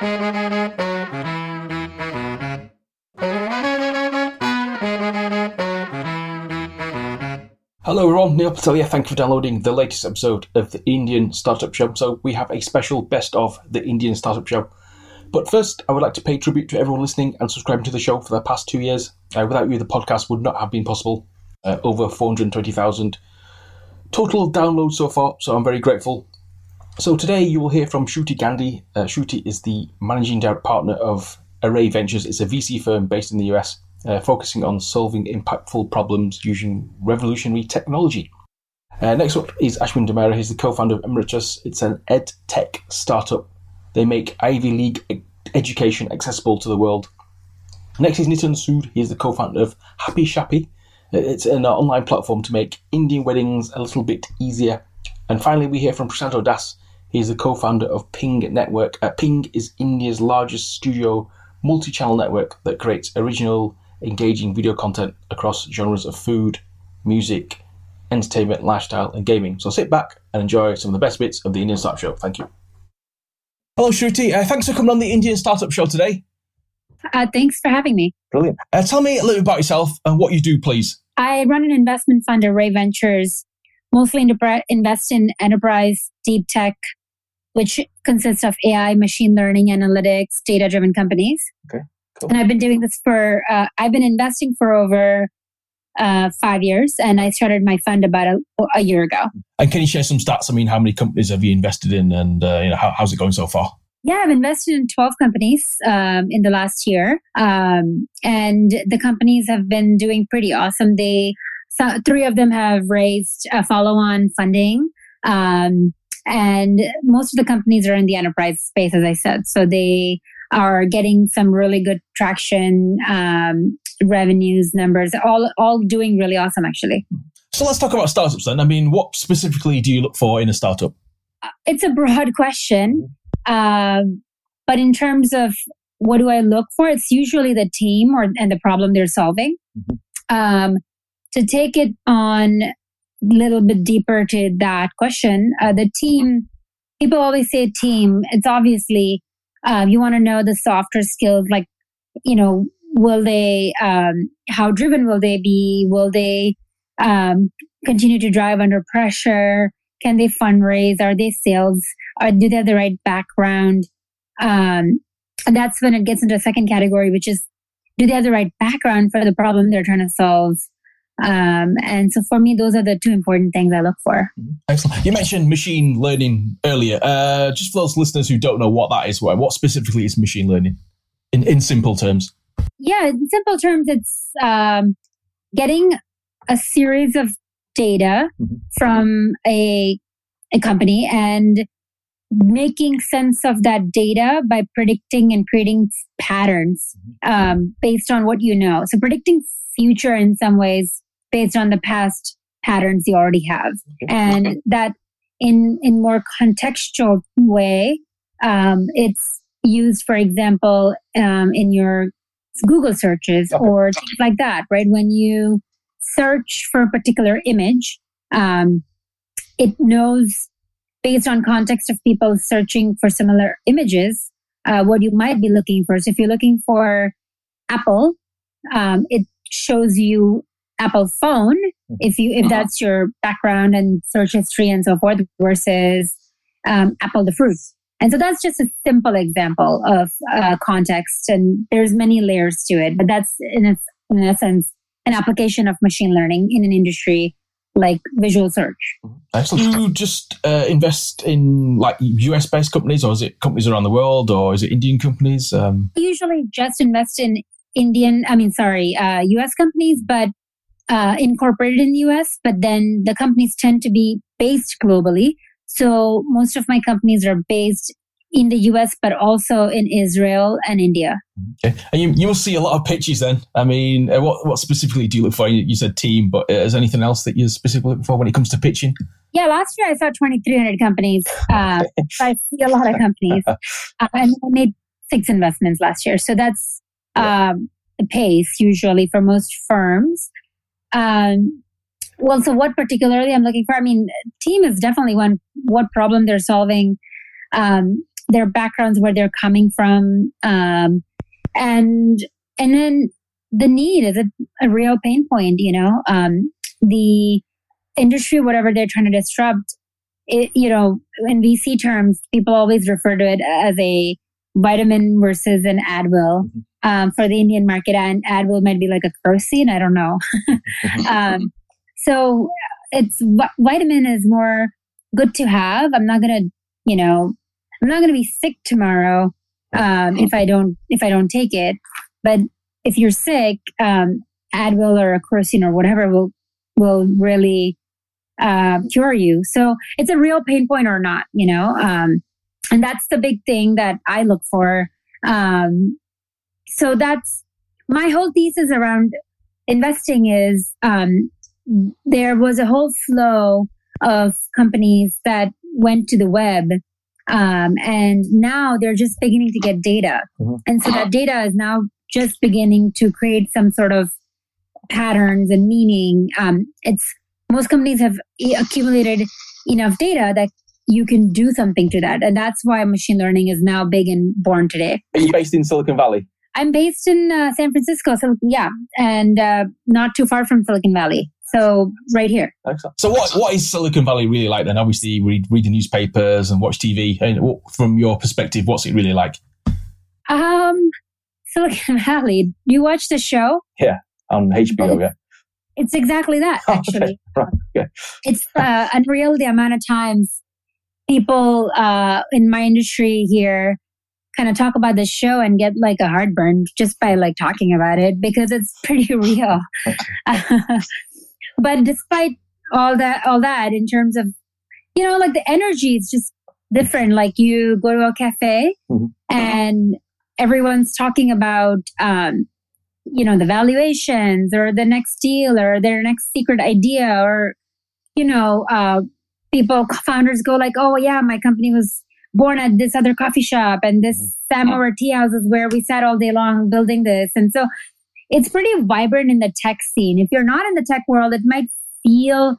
Hello everyone, Neil Patel here. Thank you for downloading the latest episode of the Indian Startup Show. So we have a special best of the Indian Startup Show. But first, I would like to pay tribute to everyone listening and subscribing to the show for the past 2 years. Without you, the podcast would not have been possible. Over 420,000 total downloads so far, so I'm very grateful. So today you will hear from Shruti Gandhi. Shruti is the managing director partner of Array Ventures. It's a VC firm based in the US, focusing on solving impactful problems using revolutionary technology. Next up is Ashwin Damera. He's the co-founder of Emeritus. It's an ed tech startup. They make Ivy League education accessible to the world. Next is Nitin Sood. He's the co-founder of Happy Shappy. It's an online platform to make Indian weddings a little bit easier. And finally, we hear from Prasanto Das. He's the co-founder of Ping Network. Ping is India's largest studio multi-channel network that creates original, engaging video content across genres of food, music, entertainment, lifestyle, and gaming. So sit back and enjoy some of the best bits of the Indian Startup Show. Thank you. Hello, Shruti. Thanks for coming on the Indian Startup Show today. Thanks for having me. Brilliant. Tell me a little bit about yourself and what you do, please. I run an investment fund, Array Ventures, mostly invest in enterprise deep tech, which consists of AI, machine learning, analytics, data-driven companies. Okay, cool. And I've been doing this I've been investing for over 5 years, and I started my fund about a year ago. And can you share some stats? I mean, how many companies have you invested in, and how's it going so far? Yeah, I've invested in 12 companies in the last year, and the companies have been doing pretty awesome. 3 of them have raised follow-on funding, and most of the companies are in the enterprise space, as I said. So they are getting some really good traction, revenues, numbers, all doing really awesome, actually. So let's talk about startups then. I mean, what specifically do you look for in a startup? It's a broad question. But in terms of what do I look for, it's usually the team and the problem they're solving. Mm-hmm. To take it on a little bit deeper to that question, the team, people always say team. It's obviously, you want to know the softer skills, like, will they, how driven will they be? Will they continue to drive under pressure? Can they fundraise? Are they sales? Do they have the right background? And that's when it gets into a second category, which is, do they have the right background for the problem they're trying to solve? And so for me, those are the 2 important things I look for. Excellent. You mentioned machine learning earlier. Just for those listeners who don't know what that is, what specifically is machine learning in simple terms? Yeah, in simple terms, it's getting a series of data from a company and making sense of that data by predicting and creating patterns based on what you know. So predicting future in some ways based on the past patterns you already have. And that in more contextual way, it's used, for example, in your Google searches or things like that, right? When you search for a particular image, it knows based on context of people searching for similar images, what you might be looking for. So if you're looking for Apple, it shows you Apple phone if that's your background and search history and so forth, versus Apple the fruit. And so that's just a simple example of context, and there's many layers to it. But that's in essence an application of machine learning in an industry like visual search. Excellent. Do you just invest in like US-based companies, or is it companies around the world, or is it Indian companies? I usually just invest in US companies, but incorporated in the US, but then the companies tend to be based globally. So most of my companies are based in the US, but also in Israel and India. Okay. And you must see a lot of pitches then. I mean, what specifically do you look for? You said team, but is there anything else that you're specifically looking for when it comes to pitching? Yeah, last year I saw 2,300 companies. I see a lot of companies. And I made 6 investments last year. So that's the pace usually for most firms. Well, so what particularly I'm looking for? I mean, team is definitely one. What problem they're solving. their backgrounds, where they're coming from, and then the need is a real pain point. The industry, whatever they're trying to disrupt, it, in VC terms, people always refer to it as a vitamin versus an Advil. For the Indian market, and Advil might be like a kerosene. I don't know. So vitamin is more good to have. I'm not gonna be sick tomorrow if I don't take it. But if you're sick, Advil or a kerosene or whatever will really cure you. So it's a real pain point or not, and that's the big thing that I look for. So that's my whole thesis around investing is there was a whole flow of companies that went to the web, and now they're just beginning to get data. And so that data is now just beginning to create some sort of patterns and meaning. Most companies have accumulated enough data that you can do something to that. And that's why machine learning is now big and born today. Are you based in Silicon Valley? I'm based in San Francisco, and not too far from Silicon Valley. So right here. Excellent. So what is Silicon Valley really like then? Obviously, you read the newspapers and watch TV. And from your perspective, what's it really like? Silicon Valley. You watch the show? Yeah, on HBO, yeah. It's exactly that, actually. Right. Yeah. It's unreal the amount of times people in my industry here kind of talk about the show and get like a heartburn just by like talking about it, because it's pretty real. But despite all that in terms of, like the energy is just different. Like you go to a cafe and everyone's talking about, the valuations or the next deal or their next secret idea, or, founders go like, oh yeah, my company was born at this other coffee shop, and this Samovar tea house is where we sat all day long building this. And so it's pretty vibrant in the tech scene. If you're not in the tech world, it might feel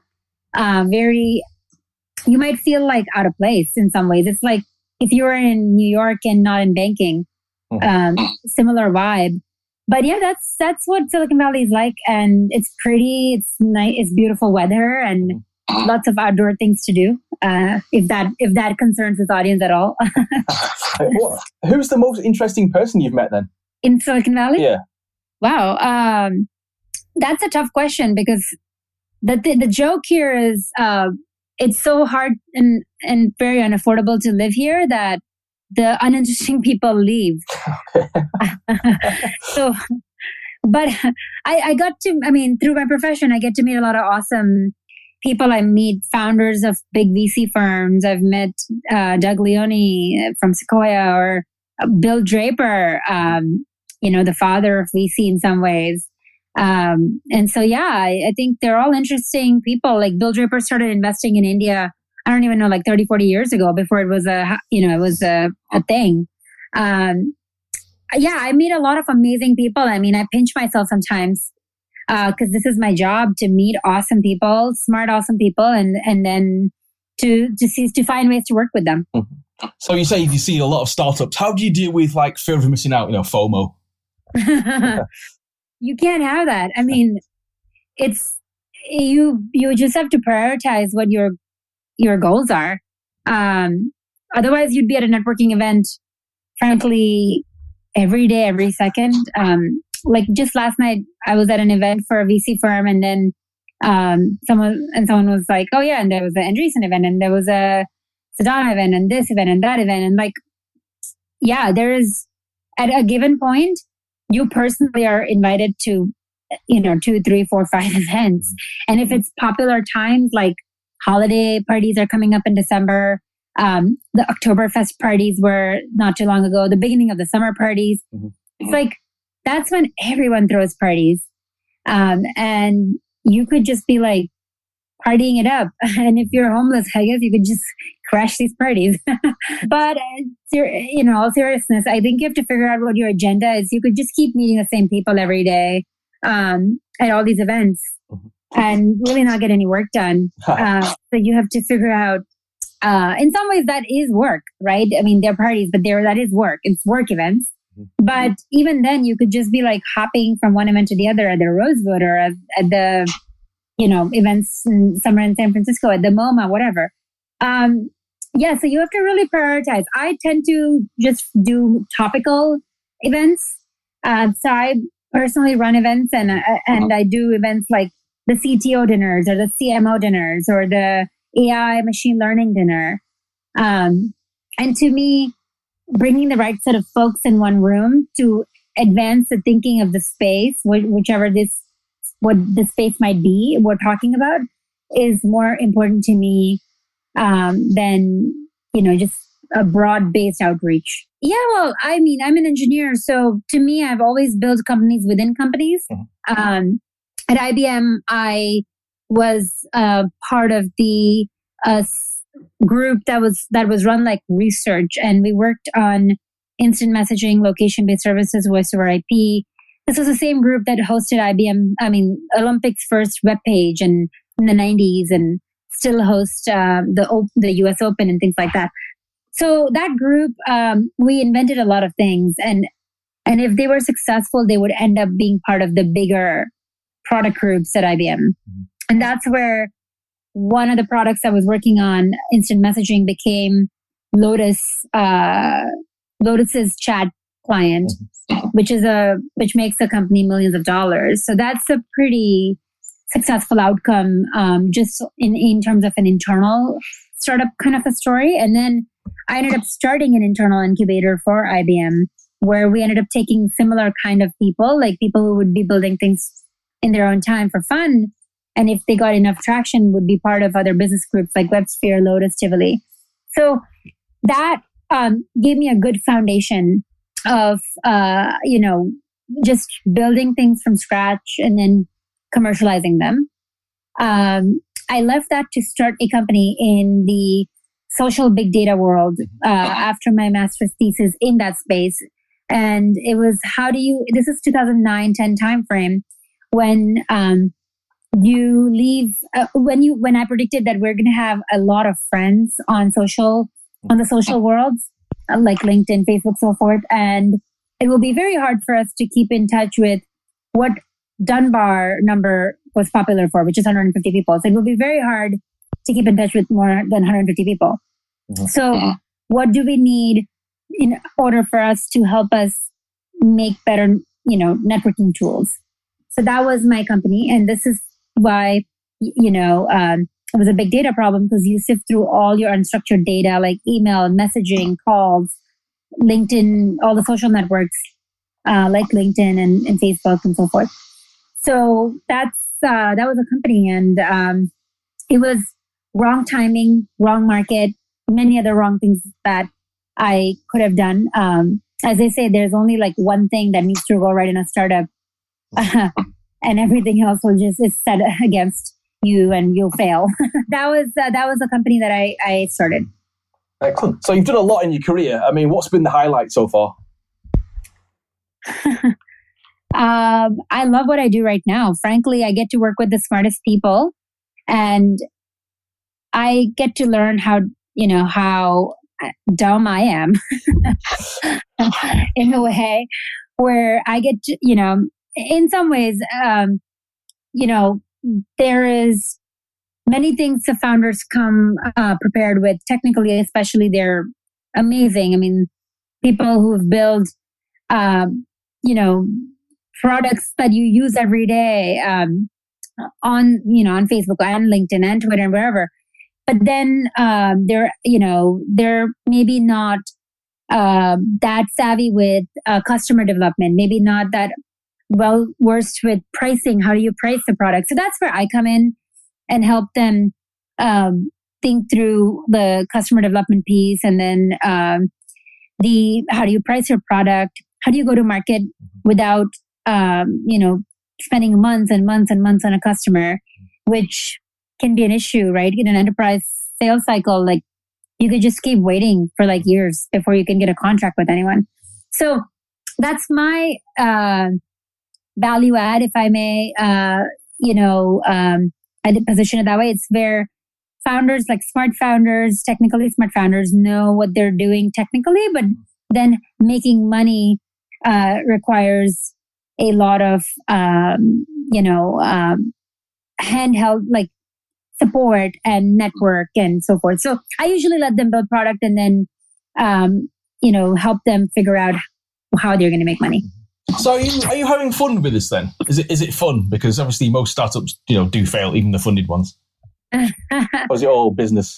you might feel like out of place in some ways. It's like if you were in New York and not in banking, similar vibe. But yeah, that's what Silicon Valley is like. And it's pretty, it's nice, it's beautiful weather and lots of outdoor things to do. If that concerns this audience at all. Who's the most interesting person you've met then? In Silicon Valley? Yeah. Wow. That's a tough question, because the joke here is it's so hard and very unaffordable to live here that the uninteresting people leave. So, but I got to, through my profession, I get to meet a lot of awesome people. I meet founders of big VC firms. I've met Doug Leone from Sequoia, or Bill Draper, the father of VC in some ways. And so, I think they're all interesting people. Like Bill Draper started investing in India, I don't even know, like 30, 40 years ago, before it was a thing. I meet a lot of amazing people. I pinch myself sometimes, because this is my job, to meet awesome people, smart, awesome people, and then to find ways to work with them. Mm-hmm. So you say you see a lot of startups. How do you deal with like fear of missing out, FOMO? You can't have that. It's you just have to prioritize what your goals are. Otherwise you'd be at a networking event, frankly, every day, every second. Like just last night, I was at an event for a VC firm, and then someone was like, "Oh yeah," and there was an Andreessen event, and there was a Sedona event, and this event, and that event, and like, there is at a given point, you personally are invited to, 2, 3, 4, 5 events, and if it's popular times like holiday parties are coming up in December. The Oktoberfest parties were not too long ago, the beginning of the summer parties. Mm-hmm. It's like, that's when everyone throws parties. And you could just be like partying it up. And if you're homeless, I guess you could just crash these parties. But, all seriousness, I think you have to figure out what your agenda is. You could just keep meeting the same people every day at all these events and really not get any work done. So you have to figure out in some ways that is work, right? I mean, they're parties, but that is work. It's work events. But even then, you could just be like hopping from one event to the other at the Rosewood or at the, events somewhere in San Francisco, at the MoMA, whatever. So you have to really prioritize. I tend to just do topical events. So I personally run events and I do events like the CTO dinners or the CMO dinners or the AI machine learning dinner. And to me, bringing the right set of folks in one room to advance the thinking of the space, whichever what the space might be we're talking about, is more important to me than, just a broad-based outreach. Yeah, well, I mean, I'm an engineer. So to me, I've always built companies within companies. At IBM, I was part of the group that was run like research, and we worked on instant messaging, location-based services, voice over IP. This was the same group that hosted Olympics' first webpage in the 90s, and still host the US Open and things like that. So that group, we invented a lot of things, and if they were successful, they would end up being part of the bigger product groups at IBM. And that's where one of the products I was working on, instant messaging, became Lotus's chat client, which makes the company millions of dollars. So that's a pretty successful outcome, just in terms of an internal startup kind of a story. And then I ended up starting an internal incubator for IBM, where we ended up taking similar kind of people, like people who would be building things in their own time for fun. And if they got enough traction, would be part of other business groups like WebSphere, Lotus, Tivoli. So that gave me a good foundation of, just building things from scratch and then commercializing them. I left that to start a company in the social big data world after my master's thesis in that space. And it was, this is 2009-10 timeframe, when you leave, when I predicted that we're going to have a lot of friends on the social worlds, like LinkedIn, Facebook, so forth. And it will be very hard for us to keep in touch with what Dunbar number was popular for, which is 150 people. So it will be very hard to keep in touch with more than 150 people. So what do we need in order for us to help us make better, networking tools? So that was my company. And this is why, it was a big data problem, because you sift through all your unstructured data, like email, messaging, calls, LinkedIn, all the social networks, like LinkedIn and Facebook and so forth. So that was a company, and it was wrong timing, wrong market, many other wrong things that I could have done. As they say, there's only like one thing that needs to go right in a startup, and everything else is set against you, and you'll fail. That was a company that I started. Excellent. So you've done a lot in your career. I mean, what's been the highlight so far? I love what I do right now. Frankly, I get to work with the smartest people, and I get to learn how dumb I am in a way where I get to, in some ways, there is many things the founders come prepared with. Technically, especially, they're amazing. I mean, people who have built, products that you use every day on Facebook and LinkedIn and Twitter and wherever. But then they're maybe not that savvy with customer development, maybe not that well versed with pricing. How do you price the product? So that's where I come in and help them think through the customer development piece, and then how do you price your product? How do you go to market without spending months and months and months on a customer, which can be an issue, right? In an enterprise sales cycle, like you could just keep waiting for like years before you can get a contract with anyone. So that's my value add, if I may, I'd position it that way. It's where founders, like smart founders, technically smart founders, know what they're doing technically, but then making money requires a lot of handheld like support and network and so forth. So I usually let them build product and then help them figure out how they're going to make money. So are you having fun with this then? Is it fun? Because obviously most startups do fail, even the funded ones. Or is it all business?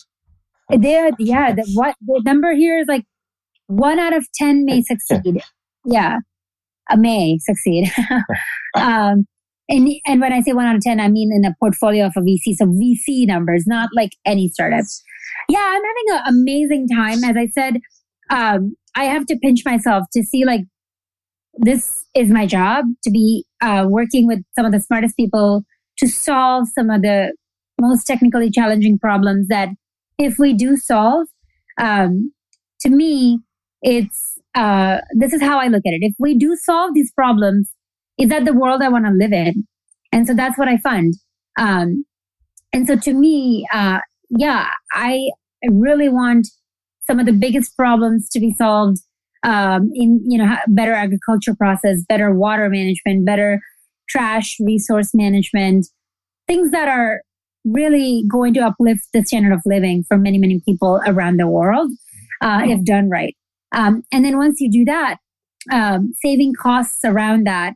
The number here is like 1 out of 10 may succeed. Yeah, may succeed. And when I say 1 out of 10, I mean in a portfolio of a VC. So VC numbers, not like any startups. Yeah, I'm having an amazing time. As I said, I have to pinch myself to see like this is my job, to be working with some of the smartest people to solve some of the most technically challenging problems that if we do solve, to me, it's this is how I look at it. If we do solve these problems, is that the world I want to live in? And so that's what I fund. And so to me, I really want some of the biggest problems to be solved in better agriculture process, better water management, better trash resource management, things that are really going to uplift the standard of living for many, many people around the world if done right. And then once you do that, saving costs around that,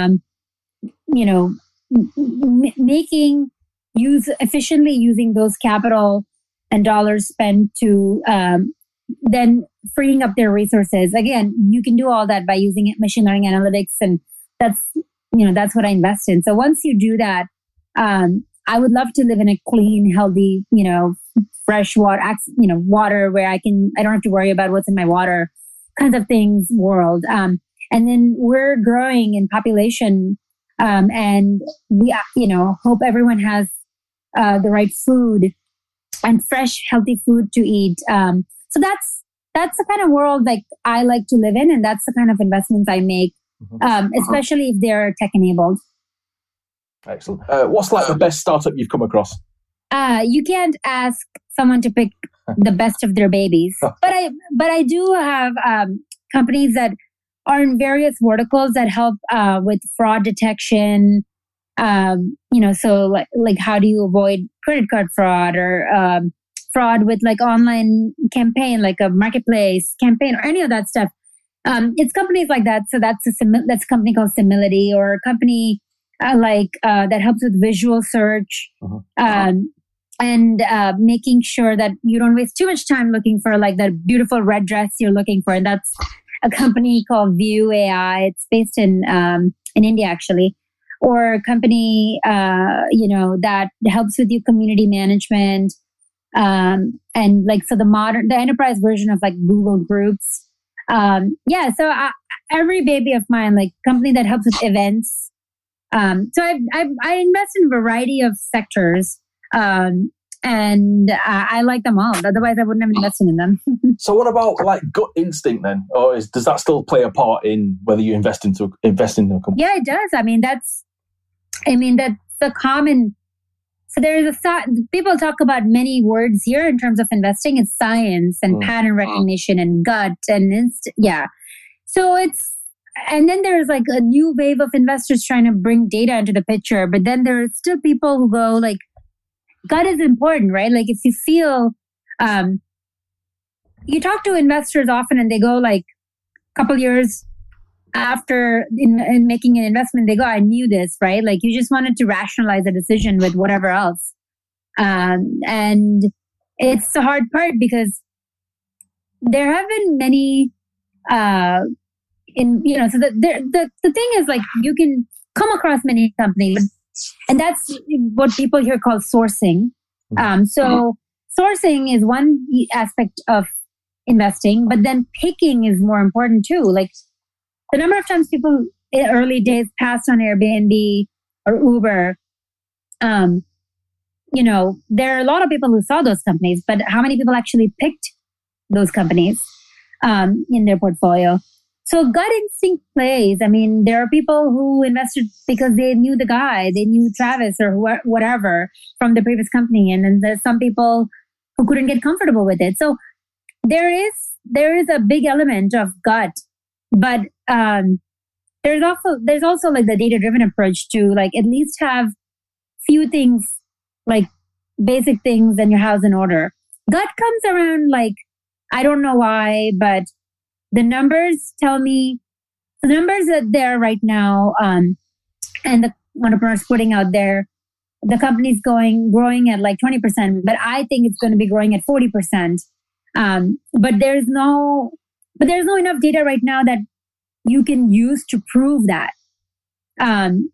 efficiently using those capital and dollars spent to then freeing up their resources. Again, you can do all that by using machine learning analytics, and that's what I invest in. So once you do that, I would love to live in a clean, healthy, fresh water, water where I don't have to worry about what's in my water kinds of things world. And then we're growing in population, and we, hope everyone has the right food and fresh, healthy food to eat. So that's the kind of world like I like to live in, and that's the kind of investments I make, especially if they're tech enabled. Excellent. What's like the best startup you've come across? You can't ask someone to pick the best of their babies, but I do have companies that are in various verticals that help with fraud detection. So like how do you avoid credit card fraud or fraud with like online campaign, like a marketplace campaign or any of that stuff. It's companies like that. So that's a company called Simility, or a company that helps with visual search, and making sure that you don't waste too much time looking for like that beautiful red dress you're looking for. And that's a company called View AI. It's based in India actually, or a company that helps with your community management. And like, so the enterprise version of like Google Groups. So every baby of mine, like company that helps with events. So I invest in a variety of sectors, and I like them all. Otherwise, I wouldn't have invested in them. So what about like gut instinct then? Or does that still play a part in whether you invest in a company? Yeah, it does. That's the common. So there's people talk about many words here in terms of investing. It's science and pattern recognition and gut and So and then there's like a new wave of investors trying to bring data into the picture. But then there are still people who go like, gut is important, right? Like if you feel, you talk to investors often and they go like a couple years after in making an investment, they go, I knew this, right? Like you just wanted to rationalize a decision with whatever else. And it's the hard part because there have been many, so the thing is like you can come across many companies, and that's what people here call sourcing. So sourcing is one aspect of investing, but then picking is more important too. Like the number of times people in early days passed on Airbnb or Uber, there are a lot of people who saw those companies, but how many people actually picked those companies in their portfolio? So gut instinct plays. I mean, there are people who invested because they knew the guy, they knew Travis or whatever from the previous company. And then there's some people who couldn't get comfortable with it. So there is a big element of gut, but there's also like the data-driven approach to like at least have few things, like basic things in your house in order. Gut comes around like, I don't know why, but the numbers tell me the numbers that there right now, and the entrepreneurs putting out there, the company's growing at like 20%, but I think it's going to be growing at 40%. But there's no enough data right now that you can use to prove that. And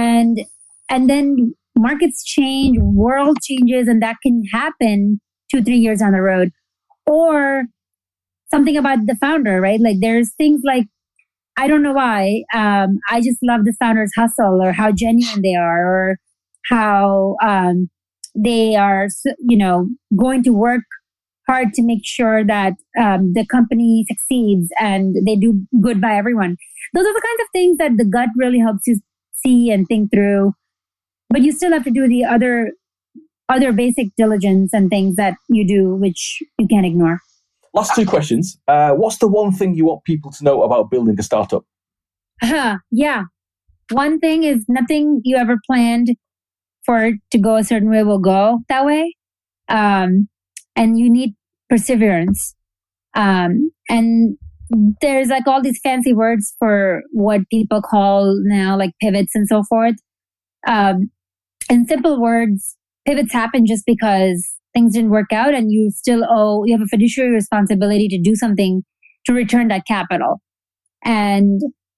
then markets change, world changes, and that can happen 2-3 years down the road. Or something about the founder, right? Like there's things like, I don't know why, I just love the founder's hustle or how genuine they are or how they are, going to work hard to make sure that the company succeeds and they do good by everyone. Those are the kinds of things that the gut really helps you see and think through. But you still have to do the other basic diligence and things that you do, which you can't ignore. Last two questions. What's the one thing you want people to know about building a startup? Yeah. One thing is nothing you ever planned for it to go a certain way will go that way. And you need perseverance. And there's like all these fancy words for what people call now like pivots and so forth. In simple words, pivots happen just because things didn't work out and you have a fiduciary responsibility to do something to return that capital. And,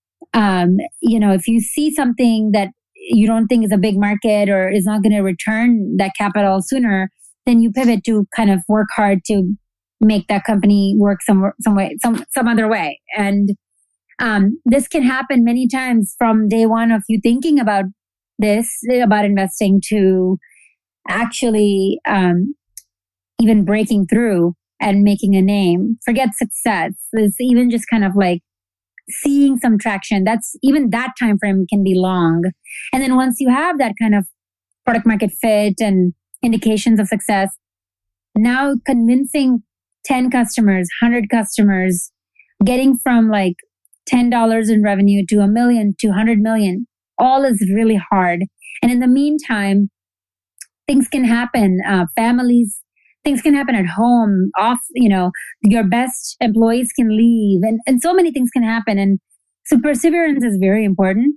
if you see something that you don't think is a big market or is not going to return that capital sooner, then you pivot to kind of work hard to make that company work some other way. And this can happen many times from day one of you thinking about investing to actually even breaking through and making a name. Forget success. It's even just kind of like seeing some traction. That time frame can be long. And then once you have that kind of product market fit and indications of success, now convincing 10 customers, 100 customers, getting from like $10 in revenue to $1 million to $100 million, all is really hard. And in the meantime, things can happen, things can happen at home, your best employees can leave and so many things can happen. And so perseverance is very important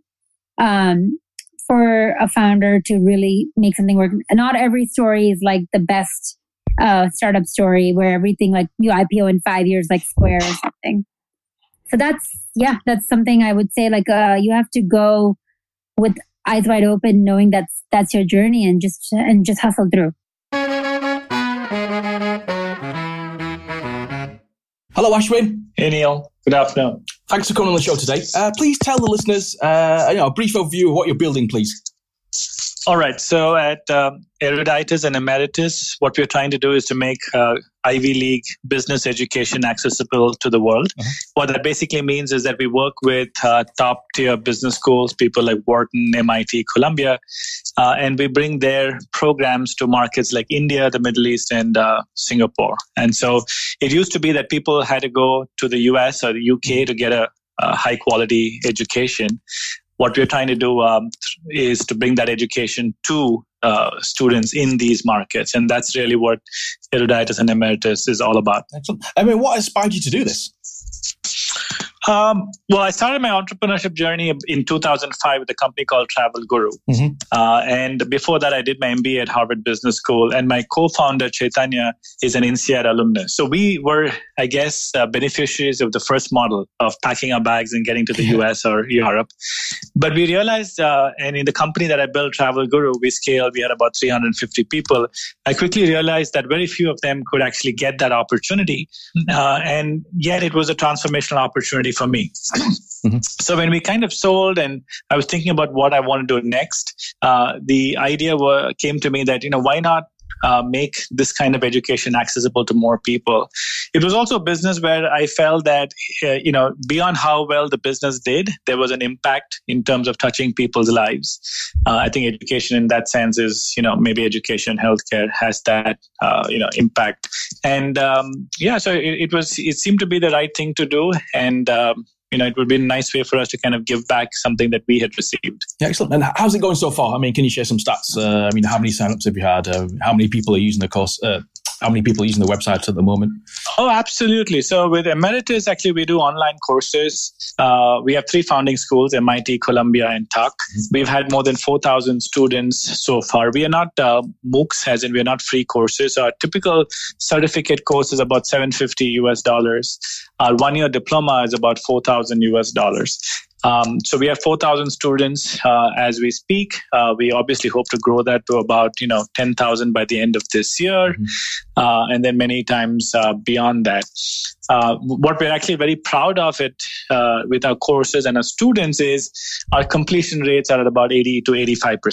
for a founder to really make something work. Not every story is like the best startup story where everything like you IPO in 5 years like Square or something. So that's something I would say like you have to go with eyes wide open, knowing that's your journey and just hustle through. Hello, Ashwin. Hey, Neil. Good afternoon. Thanks for coming on the show today. Please tell the listeners a brief overview of what you're building, please. All right. So at Eruditus and Emeritus, what we're trying to do is to make Ivy League business education accessible to the world. Uh-huh. What that basically means is that we work with top tier business schools, people like Wharton, MIT, Columbia, and we bring their programs to markets like India, the Middle East, and Singapore. And so it used to be that people had to go to the US or the UK to get a high quality education. What we're trying to do is to bring that education to students in these markets. And that's really what Eruditus and Emeritus is all about. Excellent. I mean, what inspired you to do this? Well, I started my entrepreneurship journey in 2005 with a company called Travel Guru. Mm-hmm. And before that, I did my MBA at Harvard Business School. And my co-founder, Chaitanya, is an INSEAD alumnus. So we were, I guess, beneficiaries of the first model of packing our bags and getting to the US or Europe. But we realized, and in the company that I built, Travel Guru, we scaled, we had about 350 people. I quickly realized that very few of them could actually get that opportunity. And yet it was a transformational opportunity for me. Mm-hmm. So when we kind of sold and I was thinking about what I want to do next, the idea came to me that, why not make this kind of education accessible to more people. It was also a business where I felt that, beyond how well the business did, there was an impact in terms of touching people's lives. I think education in that sense is, maybe education, healthcare has that, impact. And so it seemed to be the right thing to do. And, it would be a nice way for us to kind of give back something that we had received. Yeah, excellent. And how's it going so far? I mean, can you share some stats? How many signups have you had? How many people are using the course? How many people are using the website at the moment? Oh, absolutely. So with Emeritus, actually, we do online courses. We have 3 founding schools, MIT, Columbia, and Tuck. We've had more than 4,000 students so far. We are not MOOCs, as in we are not free courses. Our typical certificate course is about $750. Our 1-year diploma is about $4,000. So we have 4,000 students as we speak. We obviously hope to grow that to about 10,000 by the end of this year, and then many times beyond that. What we're actually very proud of it with our courses and our students is our completion rates are at about 80 to 85%.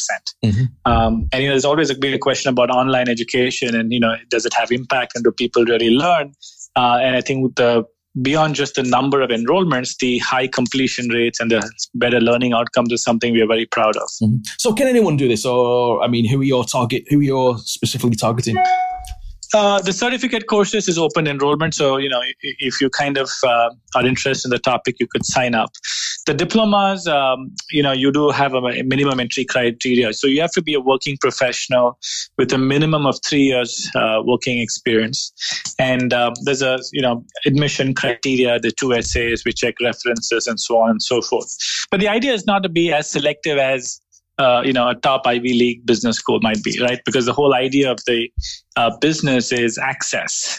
And there's always a big question about online education, and does it have impact, and do people really learn? And I think beyond just the number of enrollments, the high completion rates and the better learning outcomes is something we are very proud of. So can anyone do this? Or, who are you specifically targeting? The certificate courses is open enrollment. So, if you kind of are interested in the topic, you could sign up. The diplomas, you do have a minimum entry criteria. So you have to be a working professional with a minimum of 3 years working experience. And there's a, admission criteria, the 2 essays, we check references and so on and so forth. But the idea is not to be as selective as a top Ivy League business school might be, right? Because the whole idea of the business is access.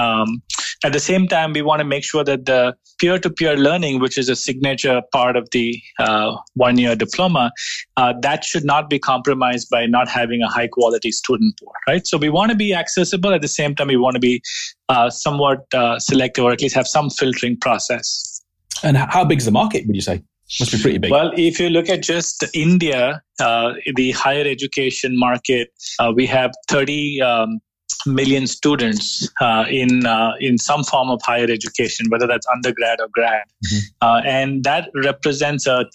At the same time, we want to make sure that the peer-to-peer learning, which is a signature part of the 1-year diploma, that should not be compromised by not having a high-quality student pool, right? So we want to be accessible. At the same time, we want to be somewhat selective, or at least have some filtering process. And how big is the market, would you say? Must be pretty big. Well, if you look at just India, the higher education market, we have 30 million students in some form of higher education, whether that's undergrad or grad. And that represents a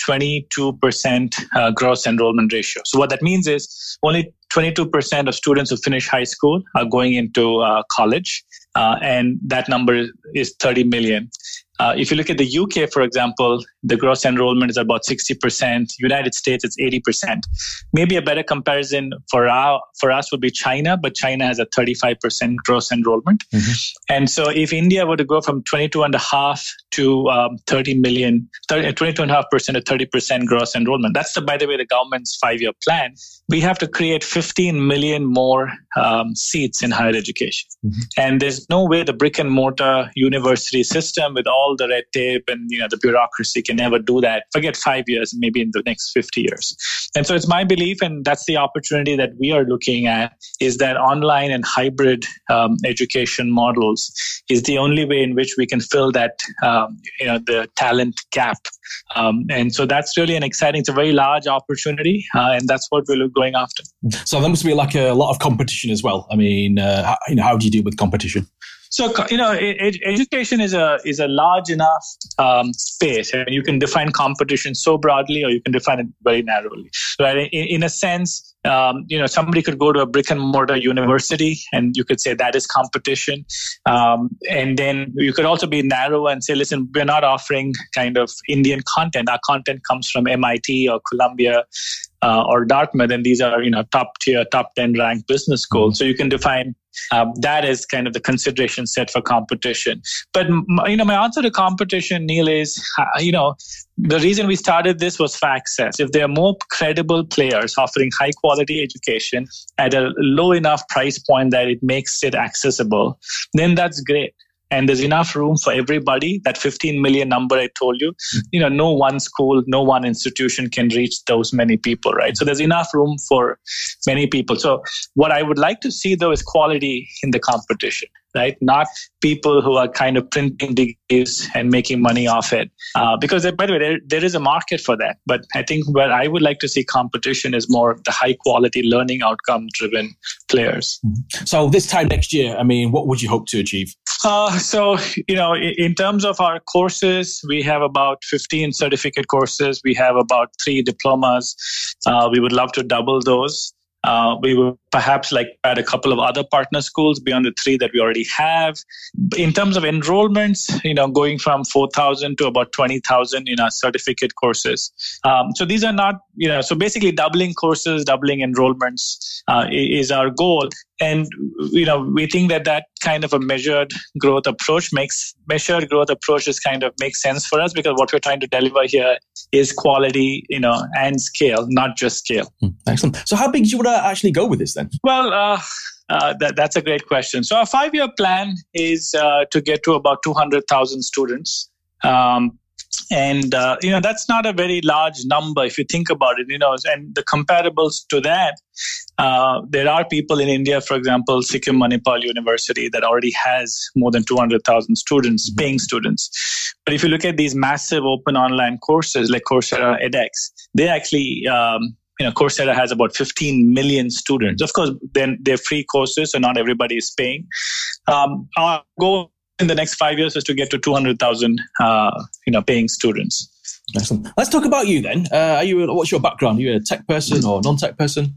22% gross enrollment ratio. So what that means is only 22% of students who finish high school are going into college, and that number is 30 million. If you look at the UK, for example, the gross enrollment is about 60%. United States, it's 80%. Maybe a better comparison for us would be China, but China has a 35% gross enrollment. And so if India were to go from 22.5 to 30 million, 22.5% to 30% gross enrollment, that's by the way, the government's 5-year plan. We have to create 15 million more seats in higher education. And there's no way the brick and mortar university system with all the red tape and the bureaucracy can never do that. Forget 5 years, maybe in the next 50 years. And so it's my belief, and that's the opportunity that we are looking at, is that online and hybrid education models is the only way in which we can fill that the talent gap. And so that's really it's a very large opportunity, and that's what we're going after. So there must be like a lot of competition as well. How do you deal with competition? So, education is a large enough space. And you can define competition so broadly, or you can define it very narrowly. Right? In a sense, somebody could go to a brick and mortar university, and you could say that is competition. And then you could also be narrow and say, listen, we're not offering kind of Indian content. Our content comes from MIT or Columbia or Dartmouth, and these are top tier, top 10 ranked business schools. So you can define that is kind of the consideration set for competition. But my answer to competition, Neil, is the reason we started this was for access. If there are more credible players offering high quality education at a low enough price point that it makes it accessible, then that's great. And there's enough room for everybody. That 15 million number I told you, no one school, no one institution can reach those many people, right? So there's enough room for many people. So what I would like to see, though, is quality in the competition. right? Not people who are kind of printing degrees and making money off it. Because, by the way, there is a market for that. But I think where I would like to see competition is more the high quality learning outcome driven players. So this time next year, I mean, what would you hope to achieve? In terms of our courses, we have about 15 certificate courses. We have about 3 diplomas. We would love to double those. We will perhaps add a couple of other partner schools beyond the 3 that we already have. In terms of enrollments, going from 4,000 to about 20,000 in our certificate courses. So these are not, so basically doubling courses, doubling enrollments is our goal. And, we think that kind of a measured growth approach makes sense for us, because what we're trying to deliver here is quality, and scale, not just scale. Excellent. So how big do you want to actually go with this then? Well, that's a great question. So our 5-year plan is to get to about 200,000 students. That's not a very large number if you think about it, and the comparables to that, there are people in India, for example, Sikkim Manipal University that already has more than 200,000 students, paying students. But if you look at these massive open online courses like Coursera edX, they actually, Coursera has about 15 million students. Of course, then they're free courses, so not everybody is paying. Our goal in the next 5 years is to get to 200,000, paying students. Excellent. Let's talk about you then. What's your background? Are you a tech person or non-tech person?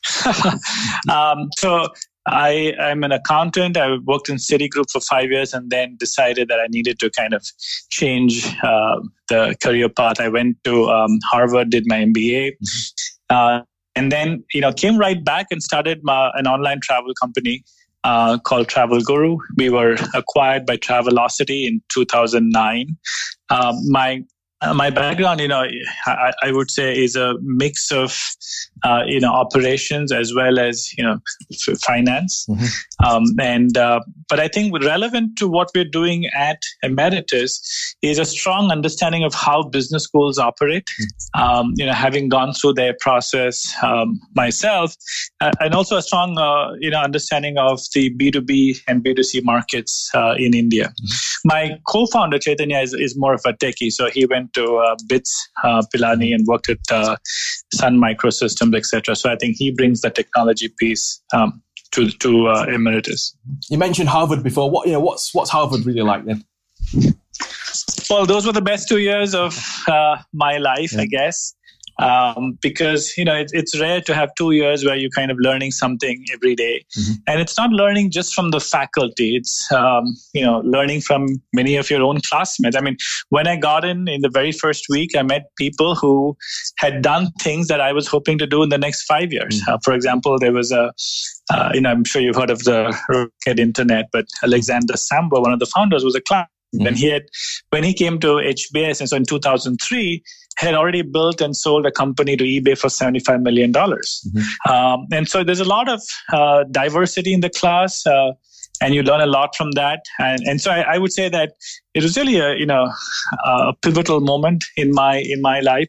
So I'm an accountant. I worked in Citigroup for 5 years and then decided that I needed to kind of change the career path. I went to Harvard, did my MBA, and then came right back and started an online travel company called Travel Guru. We were acquired by Travelocity in 2009. My background, I would say is a mix of, operations as well as, finance. But I think relevant to what we're doing at Emeritus is a strong understanding of how business schools operate, having gone through their process myself, and also a strong, understanding of the B2B and B2C markets in India. My co-founder, Chaitanya, is more of a techie. So he went to BITS Pilani and worked at Sun Microsystems, etc. So I think he brings the technology piece to Emeritus. You mentioned Harvard before. What's Harvard really like then? Well, those were the best 2 years of my life, I guess. Because, it's rare to have 2 years where you're kind of learning something every day. And it's not learning just from the faculty. It's, learning from many of your own classmates. I mean, when I got in the very first week, I met people who had done things that I was hoping to do in the next 5 years. For example, there was I'm sure you've heard of the Rocket Internet, but Alexander Samba, one of the founders, was a class. And when he came to HBS, and so in 2003, had already built and sold a company to eBay for $75 million. And so there's a lot of diversity in the class, and you learn a lot from that. And so I would say that it was really a pivotal moment in my life.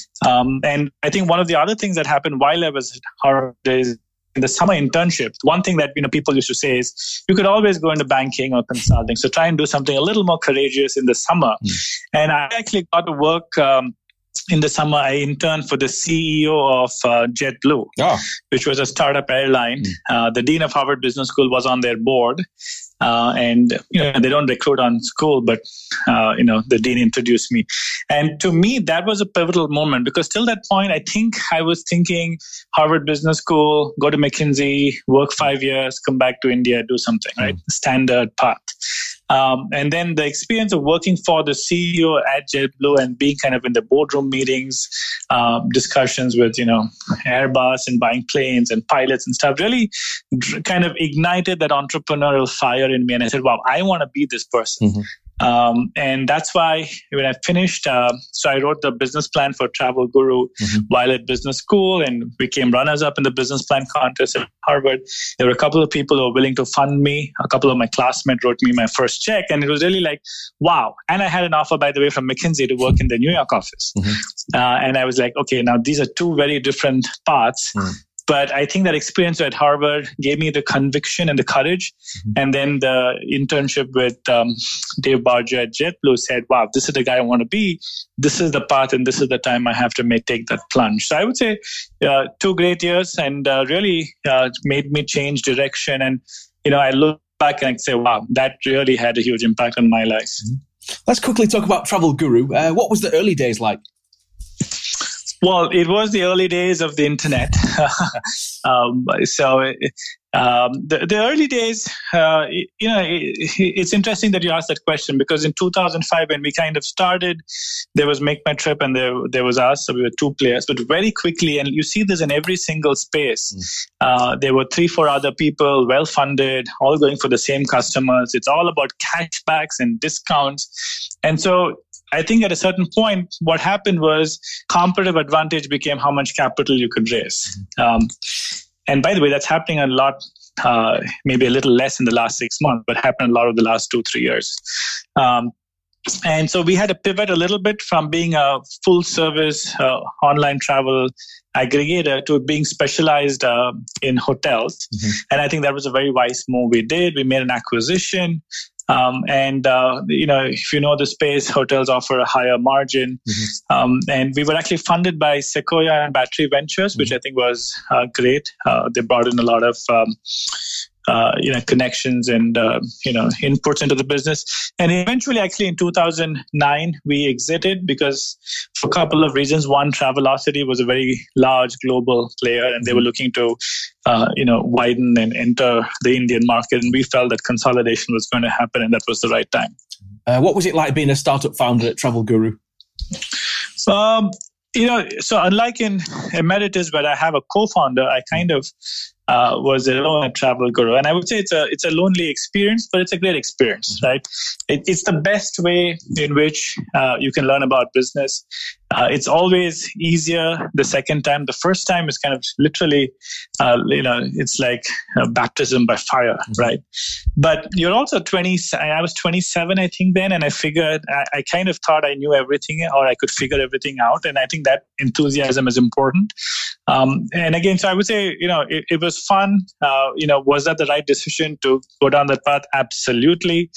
And I think one of the other things that happened while I was at Harvard is in the summer internship, one thing that people used to say is you could always go into banking or consulting. So try and do something a little more courageous in the summer. And I actually got to work in the summer. I interned for the CEO of JetBlue, which was a startup airline. The dean of Harvard Business School was on their board. And they don't recruit on school, but the dean introduced me. And to me, that was a pivotal moment, because till that point, I think I was thinking Harvard Business School, go to McKinsey, work 5 years, come back to India, do something, right? Standard path. And then the experience of working for the CEO at JetBlue and being kind of in the boardroom meetings, discussions with, Airbus and buying planes and pilots and stuff really kind of ignited that entrepreneurial fire in me. And I said, wow, I want to be this person. And that's why when I finished, so I wrote the business plan for Travel Guru while at business school and became runners-up in the business plan contest at Harvard. There were a couple of people who were willing to fund me. A couple of my classmates wrote me my first check, and it was really like, wow. And I had an offer, by the way, from McKinsey to work in the New York office. And I was like, okay, now these are two very different paths. But I think that experience at Harvard gave me the conviction and the courage. And then the internship with Dave Barger at JetBlue said, wow, this is the guy I want to be. This is the path and this is the time I have to take that plunge. So I would say 2 great years and really made me change direction. And, I look back and I say, wow, that really had a huge impact on my life. Let's quickly talk about Travel Guru. What was the early days like? Well, it was the early days of the internet. The early days, it's interesting that you asked that question, because in 2005, when we kind of started, there was Make My Trip and there was us. So we were 2 players, but very quickly, and you see this in every single space, there were 3-4 other people, well-funded, all going for the same customers. It's all about cashbacks and discounts. And so I think at a certain point, what happened was competitive advantage became how much capital you could raise. And by the way, that's happening a lot, maybe a little less in the last 6 months, but happened a lot over the last 2-3 years. And so we had to pivot a little bit from being a full service online travel aggregator to being specialized in hotels. And I think that was a very wise move we did. We made an acquisition. If you know the space, hotels offer a higher margin. And we were actually funded by Sequoia and Battery Ventures, which I think was great. They brought in a lot of connections and inputs into the business. And eventually, actually, in 2009, we exited because for a couple of reasons. One, Travelocity was a very large global player, and they were looking to widen and enter the Indian market. And we felt that consolidation was going to happen, and that was the right time. What was it like being a startup founder at Travel Guru? So unlike in Emeritus, where I have a co-founder, I kind of was alone at Travel Guru. And I would say it's a lonely experience, but it's a great experience, right? It's the best way in which you can learn about business. It's always easier the second time. The first time is kind of literally, it's like baptism by fire, right? But you're also 20. I was 27, I think, then, and I figured I kind of thought I knew everything, or I could figure everything out. And I think that enthusiasm is important. And again, so I would say, it was fun. Was that the right decision to go down that path? Absolutely.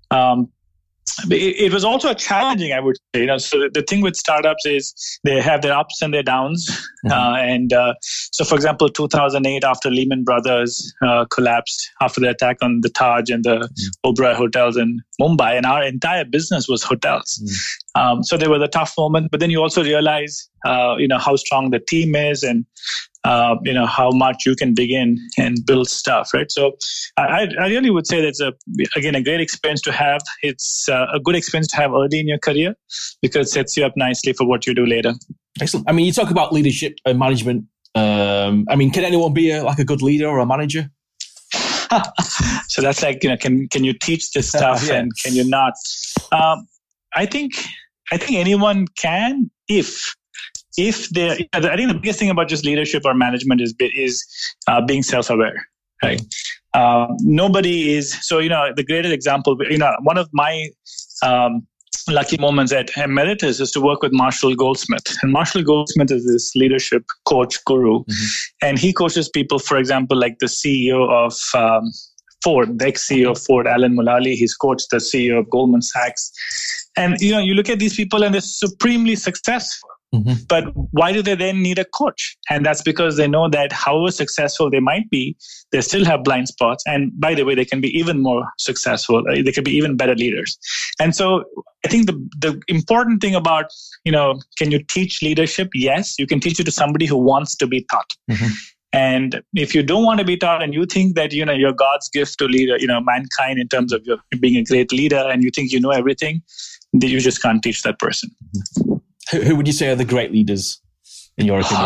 It was also challenging, I would say. So the thing with startups is they have their ups and their downs. So, for example, 2008, after Lehman Brothers collapsed, after the attack on the Taj and the Oberoi hotels in Mumbai, and our entire business was hotels. So there was a tough moment, but then you also realize, how strong the team is, and how much you can dig in and build stuff, right? So I really would say that's a great experience to have. It's a good experience to have early in your career because it sets you up nicely for what you do later. Excellent. I mean, you talk about leadership and management. Can anyone be a good leader or a manager? So that's like, can you teach this stuff and can you not? I think anyone can if they. I think the biggest thing about just leadership or management is being self-aware, right? Nobody is. So the greatest example. One of my lucky moments at Emeritus is to work with Marshall Goldsmith, and Marshall Goldsmith is this leadership coach guru, and he coaches people. For example, like the CEO of Ford, the ex-CEO of Ford, Alan Mulally. He's coached the CEO of Goldman Sachs, and you look at these people and they're supremely successful. But why do they then need a coach? And that's because they know that however successful they might be, they still have blind spots. And by the way, they can be even more successful. They can be even better leaders. And so I think the important thing about, can you teach leadership? Yes, you can teach it to somebody who wants to be taught. And if you don't want to be taught and you think that, you're God's gift to lead, mankind in terms of being a great leader and you think you know everything, then you just can't teach that person. Who would you say are the great leaders, in your opinion?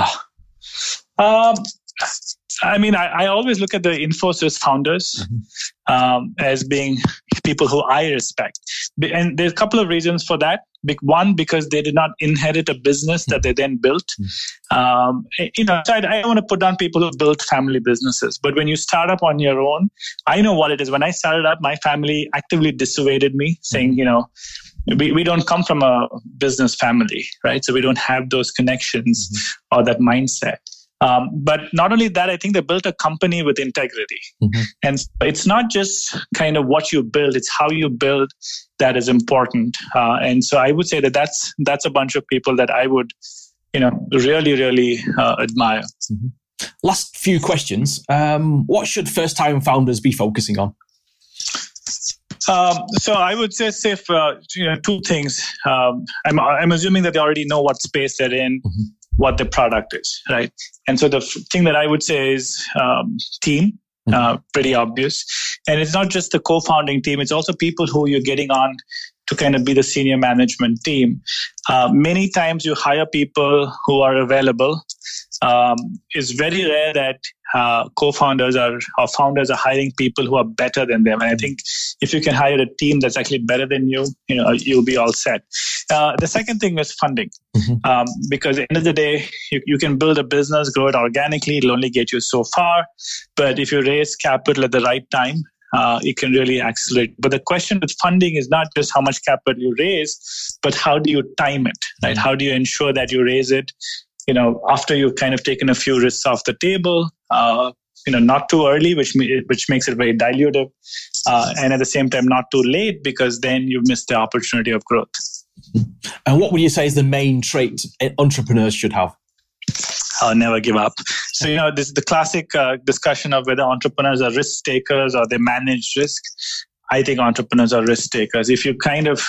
I always look at the Infosys founders as being people who I respect. And there's a couple of reasons for that. One, because they did not inherit a business that they then built. So I don't want to put down people who built family businesses. But when you start up on your own, I know what it is. When I started up, my family actively dissuaded me, saying, we don't come from a business family, right? So we don't have those connections or that mindset. But not only that, I think they built a company with integrity. And it's not just kind of what you build, it's how you build that is important. And so I would say that that's a bunch of people that I would, really, really admire. Last few questions. What should first-time founders be focusing on? So I would just say two things. I'm assuming that they already know what space they're in, what the product is, right? And so the thing that I would say is team, pretty obvious. And it's not just the co-founding team, it's also people who you're getting on to kind of be the senior management team. Many times you hire people who are available. It's very rare that co-founders or founders are hiring people who are better than them. And I think if you can hire a team that's actually better than you, you'll be all set. The second thing is funding, because at the end of the day, you can build a business, grow it organically. It'll only get you so far. But if you raise capital at the right time, it can really accelerate. But the question with funding is not just how much capital you raise, but how do you time it, right? How do you ensure that you raise it, after you've kind of taken a few risks off the table, not too early, which makes it very dilutive, and at the same time not too late, because then you've missed the opportunity of growth. And what would you say is the main trait entrepreneurs should have? I'll never give up. So, this is the classic discussion of whether entrepreneurs are risk takers or they manage risk. I think entrepreneurs are risk takers. If you kind of,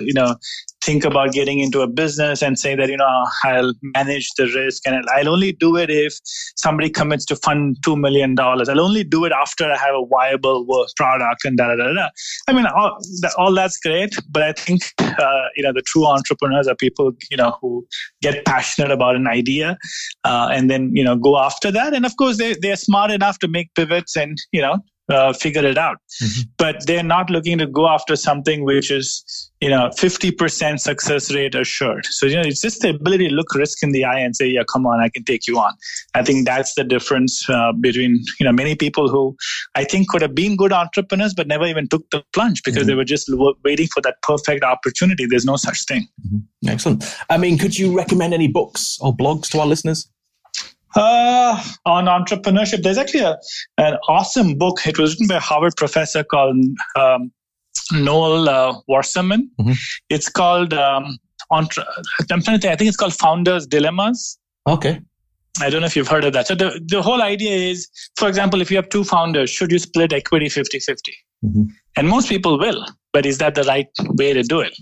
think about getting into a business and say that, I'll manage the risk and I'll only do it if somebody commits to fund $2 million. I'll only do it after I have a viable product and da-da-da-da. I mean, all that's great, but I think, the true entrepreneurs are people, who get passionate about an idea and then, go after that. And of course, they're smart enough to make pivots and, figure it out. But they're not looking to go after something which is, 50% success rate assured. So, it's just the ability to look risk in the eye and say, yeah, come on, I can take you on. I think that's the difference between, many people who I think could have been good entrepreneurs, but never even took the plunge because they were just waiting for that perfect opportunity. There's no such thing. Excellent. I mean, could you recommend any books or blogs to our listeners? On entrepreneurship, there's actually an awesome book. It was written by a Harvard professor called Noel Wasserman. It's called I'm trying to think. I think it's called Founders Dilemmas. Okay. I don't know if you've heard of that. So the whole idea is, for example, if you have two founders, should you split equity 50-50? And most people will, but is that the right way to do it?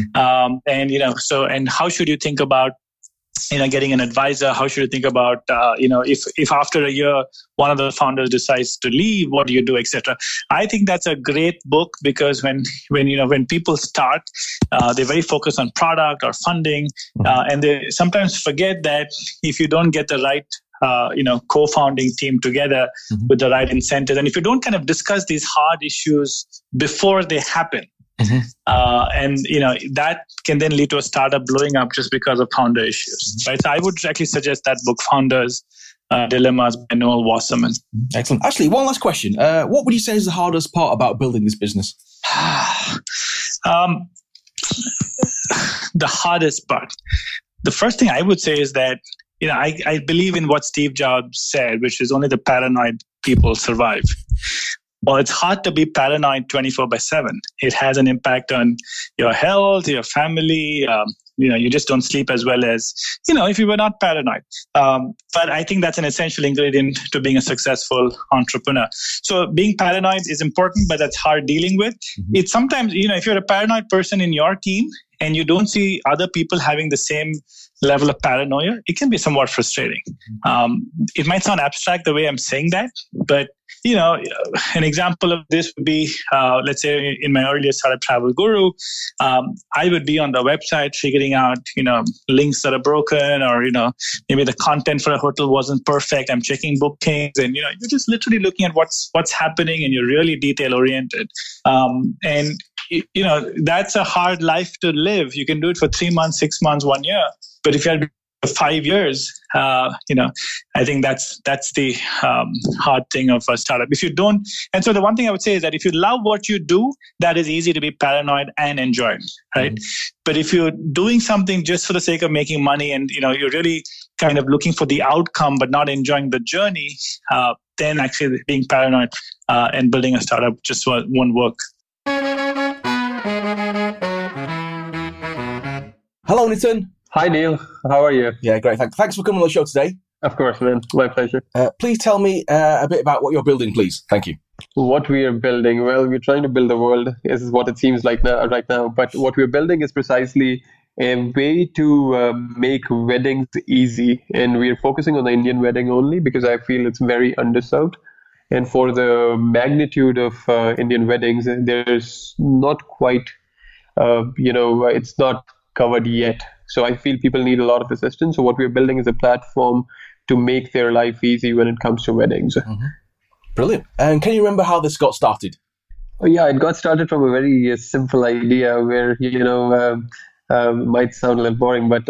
And how should you think about getting an advisor? How should you think about, if after a year, one of the founders decides to leave, what do you do, etc. I think that's a great book because when people start, they're very focused on product or funding, and they sometimes forget that if you don't get the right co-founding team together with the right incentives, and if you don't kind of discuss these hard issues before they happen, that can then lead to a startup blowing up just because of founder issues, right? So I would actually suggest that book, Founders Dilemmas by Noel Wasserman. Excellent. Actually, one last question. What would you say is the hardest part about building this business? The hardest part. The first thing I would say is that, I believe in what Steve Jobs said, which is only the paranoid people survive. Well, it's hard to be paranoid 24/7. It has an impact on your health, your family. You just don't sleep as well as, if you were not paranoid. But I think that's an essential ingredient to being a successful entrepreneur. So being paranoid is important, but that's hard dealing with. It's sometimes, if you're a paranoid person in your team and you don't see other people having the same level of paranoia, it can be somewhat frustrating. It might sound abstract the way I'm saying that, but an example of this would be, let's say in my earlier startup, Travel Guru, I would be on the website figuring out, links that are broken or, maybe the content for a hotel wasn't perfect. I'm checking bookings and, you're just literally looking at what's happening and you're really detail oriented. And that's a hard life to live. You can do it for 3 months, 6 months, 1 year. But if you have 5 years, I think that's the hard thing of a startup. If you don't, and so the one thing I would say is that if you love what you do, that is easy to be paranoid and enjoy it, right? Mm-hmm. But if you're doing something just for the sake of making money, and you're really kind of looking for the outcome but not enjoying the journey, then actually being paranoid and building a startup just won't work. Hello, Nitin. Hi, Neil. How are you? Yeah, great. Thanks for coming on the show today. Of course, man. My pleasure. Please tell me a bit about what you're building, please. Thank you. What we are building? Well, we're trying to build the world. This is what it seems like right now. But what we're building is precisely a way to make weddings easy. And we're focusing on the Indian wedding only because I feel it's very underserved. And for the magnitude of Indian weddings, there's not quite, it's not covered yet. So I feel people need a lot of assistance. So what we're building is a platform to make their life easy when it comes to weddings. Mm-hmm. Brilliant. And can you remember how this got started? Oh, yeah, it got started from a very simple idea where, might sound a little boring, but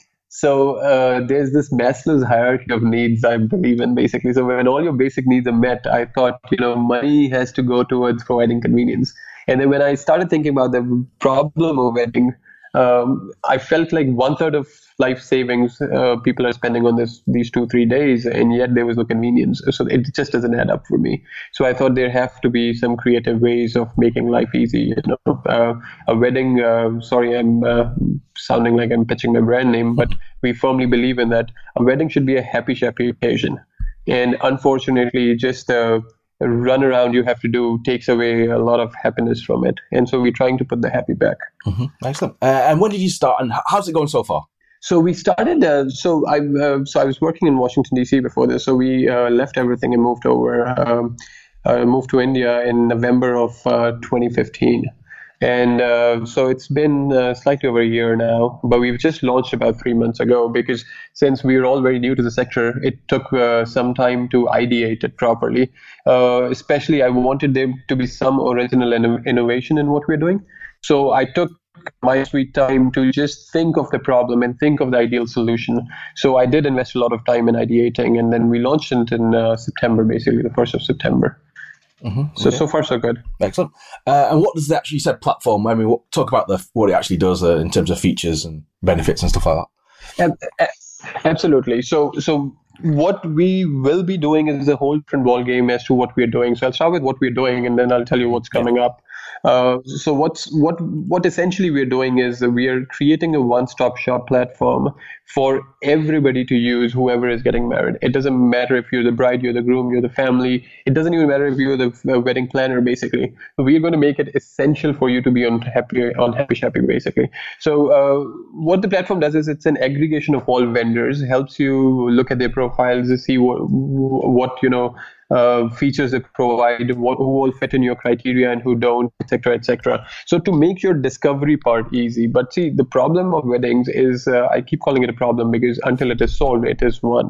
there's this Maslow's hierarchy of needs, I believe in, basically. So when all your basic needs are met, I thought, money has to go towards providing convenience. And then when I started thinking about the problem of wedding, I felt like 1/3 of life savings people are spending on these 2-3 days, and yet there was no convenience. So it just doesn't add up for me. So I thought there have to be some creative ways of making life easy. A wedding. Sorry, I'm sounding like I'm pitching my brand name, but we firmly believe in that. A wedding should be a happy occasion, and unfortunately, just run around you have to do takes away a lot of happiness from it, and so we're trying to put the happy back. Mm-hmm. Excellent. And when did you start, and how's it going so far? So we started. I was working in Washington D.C. before this, so we left everything and moved over, moved to India in November of 2015. And so it's been slightly over a year now, but we've just launched about 3 months ago because since we were all very new to the sector, it took some time to ideate it properly. Especially, I wanted there to be some original innovation in what we're doing. So I took my sweet time to just think of the problem and think of the ideal solution. So I did invest a lot of time in ideating, and then we launched it in September, basically the 1st of September. Mm-hmm. So far so good. Excellent. And what does the actually said platform? I mean, talk about what it actually does in terms of features and benefits and stuff like that. Absolutely. So what we will be doing is a whole different ball game as to what we're doing. So I'll start with what we're doing, and then I'll tell you what's coming up. So what essentially we're doing is we are creating a one-stop shop platform for everybody to use, whoever is getting married. It doesn't matter if you're the bride, you're the groom, you're the family. It doesn't even matter if you're the wedding planner, basically. We're going to make it essential for you to be on happy, basically. So what the platform does is it's an aggregation of all vendors, helps you look at their profiles to see what features they provide, who all fit in your criteria and who don't, etc., etc. So to make your discovery part easy. But see, the problem of weddings is, I keep calling it a problem because until it is solved, it is one.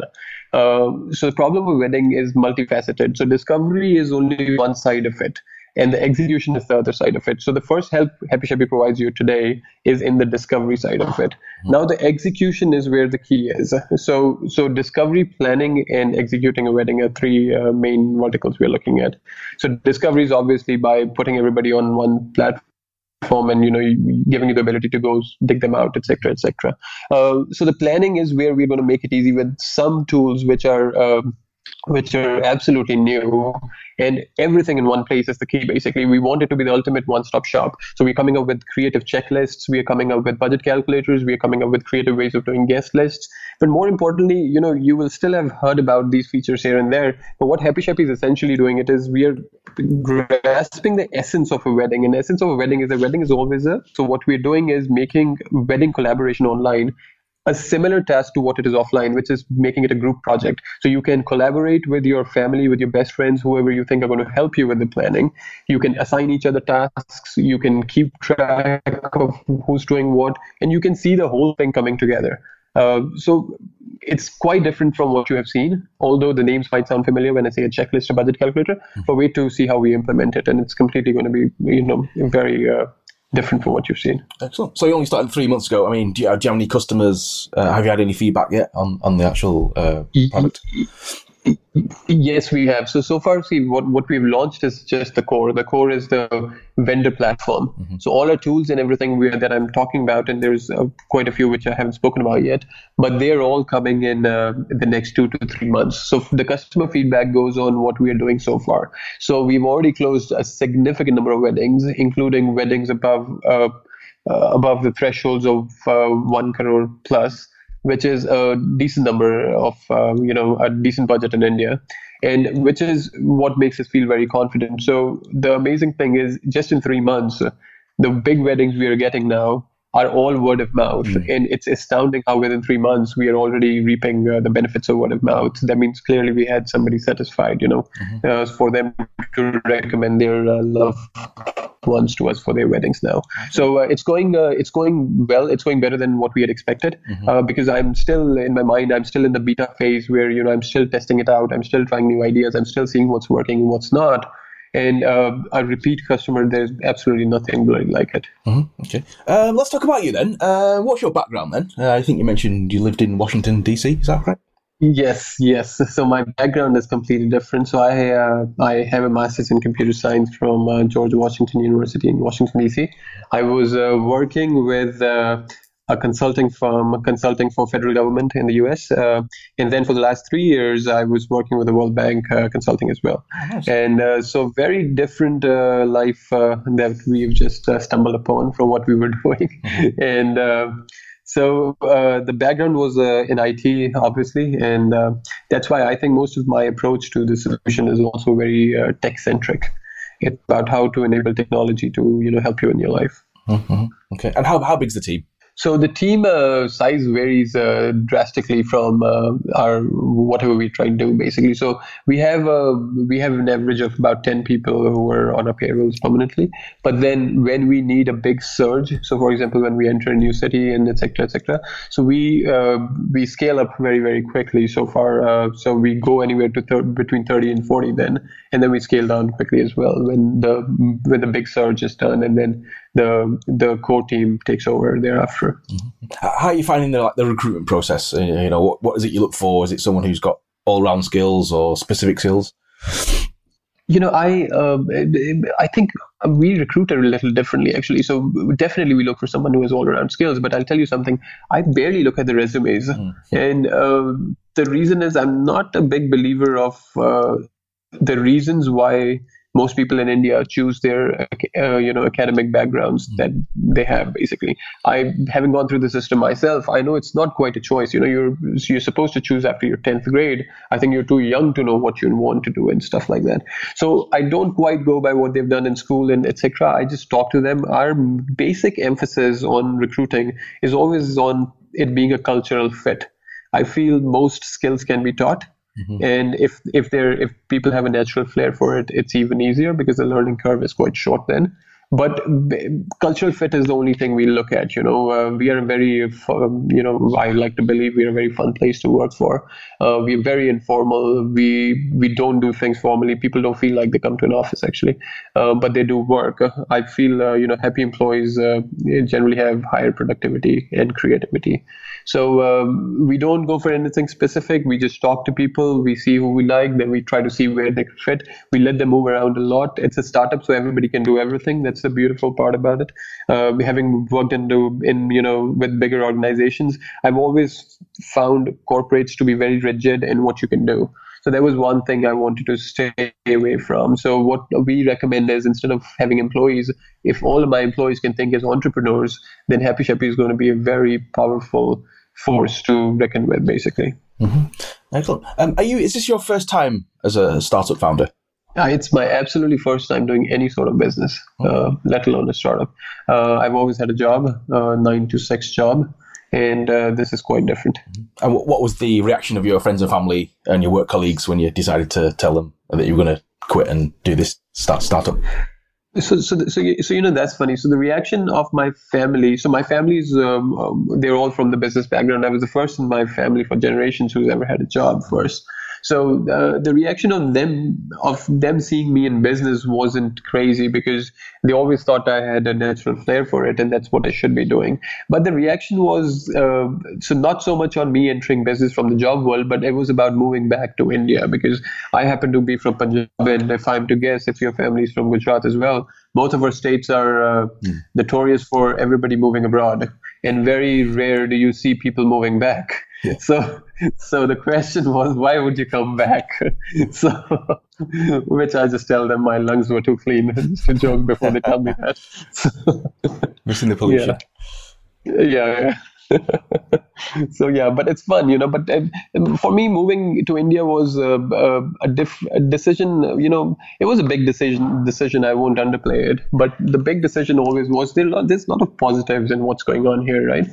So the problem of wedding is multifaceted. So discovery is only one side of it, and the execution is the other side of it. So the first help HappyShappy provides you today is in the discovery side of it. Now the execution is where the key is. So discovery, planning, and executing a wedding are three main verticals we're looking at. So discovery is obviously by putting everybody on one platform and giving you the ability to go dig them out, etc., etc. So the planning is where we're going to make it easy with some tools which are absolutely new, and everything in one place is the key. Basically, we want it to be the ultimate one-stop shop. So we're coming up with creative checklists, we are coming up with budget calculators, we are coming up with creative ways of doing guest lists. But more importantly, you will still have heard about these features here and there. But what HappyShappy is essentially doing it is we are grasping the essence of a wedding. And the essence of a wedding is always there. So what we're doing is making wedding collaboration online a similar task to what it is offline, which is making it a group project. So you can collaborate with your family, with your best friends, whoever you think are going to help you with the planning. You can assign each other tasks. You can keep track of who's doing what, and you can see the whole thing coming together. So it's quite different from what you have seen, although the names might sound familiar when I say a checklist or budget calculator. But wait to see how we implement it, and it's completely going to be, very different from what you've seen. Excellent. So you only started 3 months ago. I mean, do you have any customers? Have you had any feedback yet on the actual product? Yes, we have. So far, see, what we've launched is just the core. The core is the vendor platform. Mm-hmm. So all our tools and everything that I'm talking about, and there's quite a few which I haven't spoken about yet, but they're all coming in the next 2 to 3 months. So the customer feedback goes on what we are doing so far. So we've already closed a significant number of weddings, including weddings above the thresholds of 1 crore plus, which is a decent number of, a decent budget in India, and which is what makes us feel very confident. So the amazing thing is, just in 3 months, the big weddings we are getting now are all word of mouth. And it's astounding how within 3 months we are already reaping the benefits of word of mouth. That means clearly we had somebody satisfied, for them to recommend their loved ones to us for their weddings now. So it's going well. It's going better than what we had expected, because I'm still in the beta phase where, I'm still testing it out. I'm still trying new ideas. I'm still seeing what's working and what's not. And a repeat customer, there's absolutely nothing really like it. Okay. Let's talk about you then. What's your background then? I think you mentioned you lived in Washington, D.C. Is that right? Yes. So my background is completely different. So I have a master's in computer science from George Washington University in Washington, D.C. I was working with a consulting firm, consulting for federal government in the U.S. And then for the last 3 years, I was working with the World Bank consulting as well. Oh, nice. And so very different life that we've just stumbled upon from what we were doing. And so the background was in IT, obviously, and that's why I think most of my approach to the solution is also very tech-centric. It's about how to enable technology to help you in your life. Mm-hmm. Okay, and how big's the team? So the team size varies drastically from our whatever we try to do, basically. So we have an average of about 10 people who are on our payrolls permanently. But then when we need a big surge, so for example, when we enter a new city and et cetera, so we scale up very, very quickly so far. So we go anywhere to between 30 and 40 then, and then we scale down quickly as well when the big surge is done, and then the core team takes over thereafter. Mm-hmm. How are you finding the recruitment process? What is it you look for? Is it someone who's got all-round skills or specific skills? I think we recruit a little differently, actually. So definitely we look for someone who has all-around skills. But I'll tell you something, I barely look at the resumes. Mm-hmm. And the reason is I'm not a big believer of the reasons why most people in India choose their, academic backgrounds that they have, basically. I, having gone through the system myself, I know it's not quite a choice. You're supposed to choose after your 10th grade. I think you're too young to know what you want to do and stuff like that. So I don't quite go by what they've done in school and etc. I just talk to them. Our basic emphasis on recruiting is always on it being a cultural fit. I feel most skills can be taught. Mm-hmm. And if people have a natural flair for it, it's even easier because the learning curve is quite short then. But cultural fit is the only thing we look at. We are a very, I like to believe we are a very fun place to work for. We are very informal. We don't do things formally. People don't feel like they come to an office actually, but they do work. I feel happy employees generally have higher productivity and creativity. So we don't go for anything specific. We just talk to people. We see who we like. Then we try to see where they fit. We let them move around a lot. It's a startup, so everybody can do everything. That's the beautiful part about it. Having worked with bigger organizations, I've always found corporates to be very rigid in what you can do. So that was one thing I wanted to stay away from. So what we recommend is, instead of having employees, if all of my employees can think as entrepreneurs, then Happy Sheppy is going to be a very powerful force to reckon with, basically. Mm-hmm. Excellent. Is this your first time as a startup founder? It's my absolutely first time doing any sort of business, let alone a startup. I've always had a job, 9 to 6 job. And this is quite different. And what was the reaction of your friends and family and your work colleagues when you decided to tell them that you were going to quit and do this startup? So that's funny. So the reaction of my family. So my family's they're all from the business background. I was the first in my family for generations who's ever had a job first. So the reaction of them seeing me in business wasn't crazy, because they always thought I had a natural flair for it, and that's what I should be doing. But the reaction was so not so much on me entering business from the job world, but it was about moving back to India, because I happen to be from Punjab, and if I'm to guess, if your family's from Gujarat as well, both of our states are notorious for everybody moving abroad, and very rare do you see people moving back. Yeah. So the question was, why would you come back? So, which I just tell them my lungs were too clean. It's a joke before they tell me that. Missing the pollution. Yeah. So yeah, but it's fun, but for me, moving to India was a decision. It was a big decision. I won't underplay it, but the big decision always was there's a lot of positives in what's going on here, right?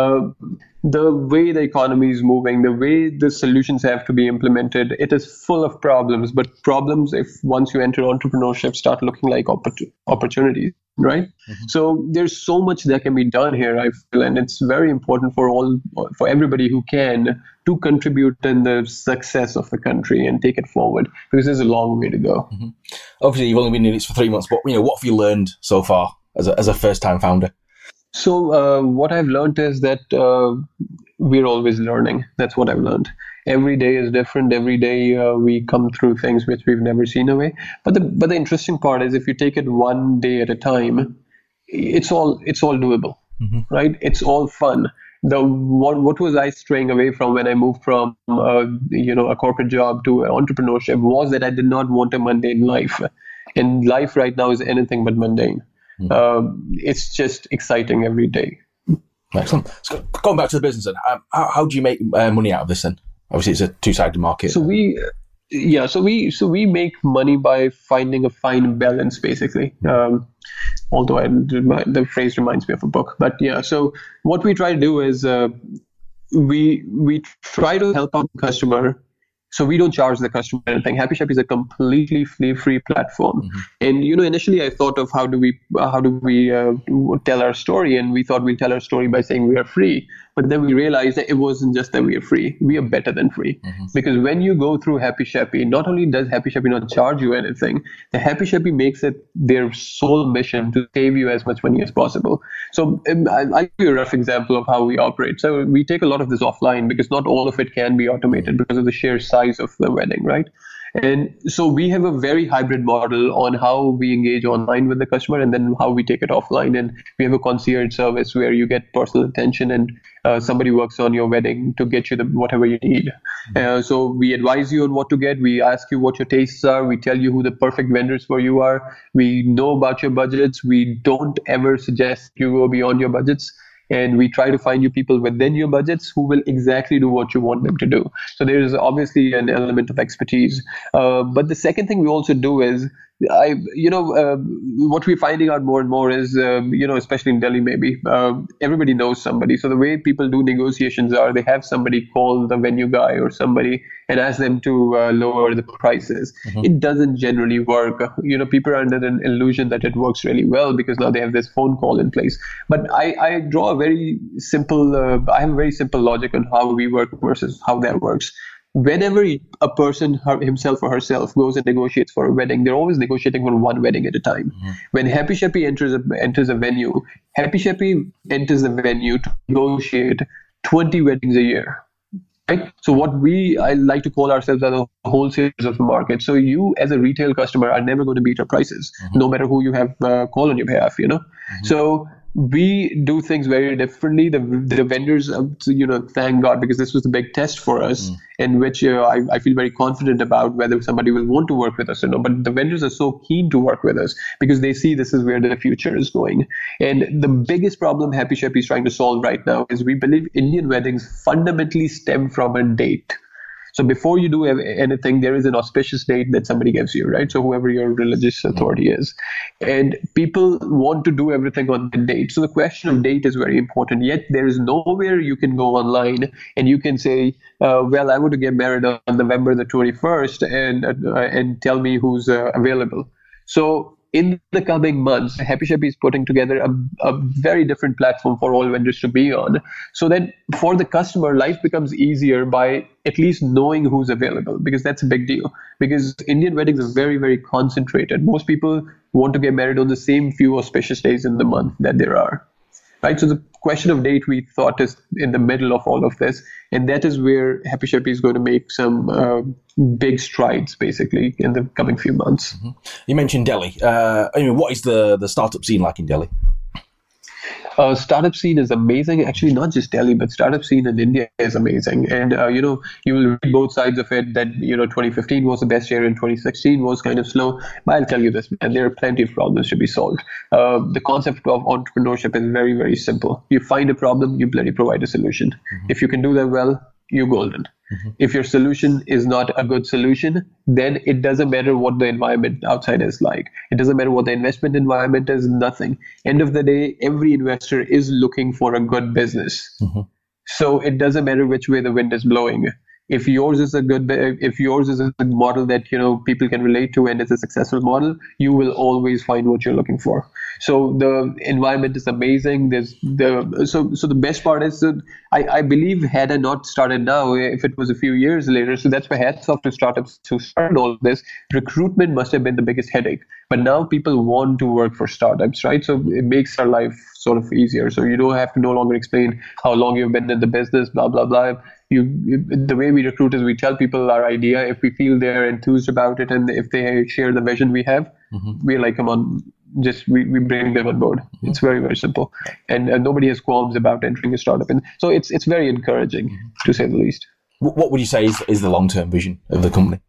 The way the economy is moving, the way the solutions have to be implemented, it is full of problems. But problems, if once you enter entrepreneurship, start looking like opportunities, right? Mm-hmm. So there's so much that can be done here, I feel, and it's very important for everybody who can to contribute in the success of the country and take it forward, because there's a long way to go. Mm-hmm. Obviously, you've only been in it for 3 months, but what have you learned so far as a first-time founder? So what I've learned is that we're always learning. That's what I've learned. Every day is different. Every day we come through things which we've never seen away. But the interesting part is, if you take it one day at a time, it's all doable, mm-hmm. right? It's all fun. What was I straying away from when I moved from a corporate job to entrepreneurship was that I did not want a mundane life, and life right now is anything but mundane. It's just exciting every day. Excellent. So going back to the business, then, how do you make money out of this? Then, obviously, it's a two-sided market. So we make money by finding a fine balance, basically. Although the phrase reminds me of a book, but yeah. So what we try to do is we try to help out the customer. So we don't charge the customer anything. HappyShappy is a completely free platform. Mm-hmm. And initially I thought of how do we tell our story, and we thought we'll tell our story by saying we are free. But then we realized that it wasn't just that we are free. We are better than free. Mm-hmm. Because when you go through HappyShappy, not only does HappyShappy not charge you anything, the HappyShappy makes it their sole mission to save you as much money as possible. So I'll give you a rough example of how we operate. So we take a lot of this offline, because not all of it can be automated because of the sheer size of the wedding, right? And so we have a very hybrid model on how we engage online with the customer, and then how we take it offline. And we have a concierge service where you get personal attention, and somebody works on your wedding to get you whatever you need. So we advise you on what to get. We ask you what your tastes are. We tell you who the perfect vendors for you are. We know about your budgets. We don't ever suggest you go beyond your budgets. And we try to find you people within your budgets who will exactly do what you want them to do. So there is obviously an element of expertise. But the second thing we also do is, what we're finding out more and more is, especially in Delhi, maybe everybody knows somebody. So the way people do negotiations are, they have somebody call the venue guy or somebody and ask them to lower the prices. Mm-hmm. It doesn't generally work. People are under an illusion that it works really well because now they have this phone call in place. But I draw a very simple, I have a very simple logic on how we work versus how that works. Whenever a person himself or herself goes and negotiates for a wedding, they're always negotiating for one wedding at a time. Mm-hmm. When HappyShappy enters a venue, HappyShappy enters the venue to negotiate 20 weddings a year. Right? So I like to call ourselves as a wholesalers of the market. So you as a retail customer are never going to beat our prices, mm-hmm. no matter who you have call on your behalf, Mm-hmm. So we do things very differently. The vendors, thank God, because this was a big test for us, in which I feel very confident about whether somebody will want to work with us or not. But the vendors are so keen to work with us because they see this is where the future is going. And the biggest problem HappyShappy is trying to solve right now is we believe Indian weddings fundamentally stem from a date. So before you do anything, there is an auspicious date that somebody gives you, right? So whoever your religious authority is. And people want to do everything on the date. So the question of date is very important. Yet there is nowhere you can go online and you can say, well, I want to get married on November the 21st and tell me who's available. So in the coming months, Happy Sheppy is putting together a very different platform for all vendors to be on. So that for the customer, life becomes easier by at least knowing who's available, because that's a big deal. Because Indian weddings are very, very concentrated. Most people want to get married on the same few auspicious days in the month that there are. Right, so the question of date we thought is in the middle of all of this, and that is where Happy Sheppy is going to make some big strides, basically, in the coming few months. Mm-hmm. You mentioned Delhi. What is the startup scene like in Delhi? Startup scene is amazing. Actually, not just Delhi, but startup scene in India is amazing. And, you will read both sides of it that, 2015 was the best year and 2016 was kind of slow. But I'll tell you this, man, there are plenty of problems to be solved. The concept of entrepreneurship is very, very simple. You find a problem, you bloody provide a solution. Mm-hmm. If you can do that well, you're golden. Mm-hmm. If your solution is not a good solution, then it doesn't matter what the environment outside is like. It doesn't matter what the investment environment is, nothing. End of the day, every investor is looking for a good business. Mm-hmm. So it doesn't matter which way the wind is blowing. If yours is a model that people can relate to and it's a successful model, you will always find what you're looking for. So the environment is amazing. So the best part is that I believe had I not started now, if it was a few years later, so that's why hats off to startups who started all of this. Recruitment must have been the biggest headache, but now people want to work for startups, right? So it makes our life sort of easier. So you don't have to no longer explain how long you've been in the business, blah blah blah. The way we recruit is we tell people our idea. If we feel they're enthused about it and if they share the vision we have, mm-hmm. we're like, come on, we bring them on board. Mm-hmm. It's very, very simple. And nobody has qualms about entering a startup. And so it's very encouraging, mm-hmm. to say the least. What would you say is the long-term vision of the company?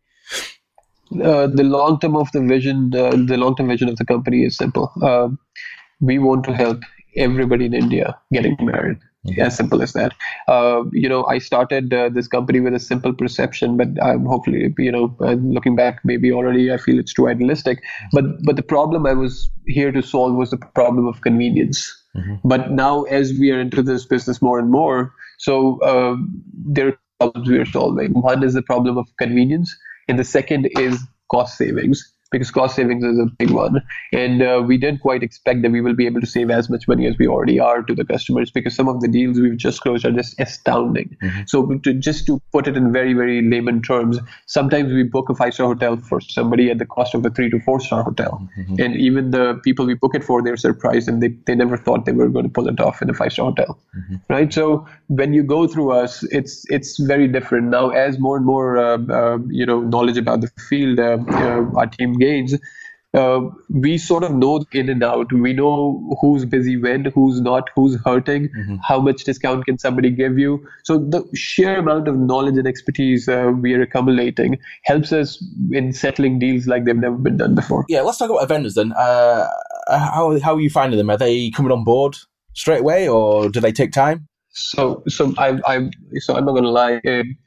The long-term vision of the company is simple. We want to help everybody in India getting married. Mm-hmm. As simple as that. I started this company with a simple perception, but hopefully, looking back, maybe already I feel it's too idealistic. But the problem I was here to solve was the problem of convenience. Mm-hmm. But now, as we are into this business more and more, so there are problems we are solving. One is the problem of convenience, and the second is cost savings. Because cost savings is a big one. And we didn't quite expect that we will be able to save as much money as we already are to the customers, because some of the deals we've just closed are just astounding. Mm-hmm. So to put it in very, very layman terms, sometimes we book a 5-star hotel for somebody at the cost of a 3 to 4-star hotel. Mm-hmm. And even the people we book it for, they're surprised and they never thought they were going to pull it off in a 5-star hotel. Mm-hmm. Right? So when you go through us, it's very different. Now, as more and more knowledge about the field, our team gains, we sort of know in and out. We know who's busy when, who's not, who's hurting, mm-hmm. how much discount can somebody give you. So the sheer amount of knowledge and expertise we are accumulating helps us in settling deals like they've never been done before. Yeah, let's talk about vendors then. How are you finding them? Are they coming on board straight away, or do they take time? So I'm not going to lie.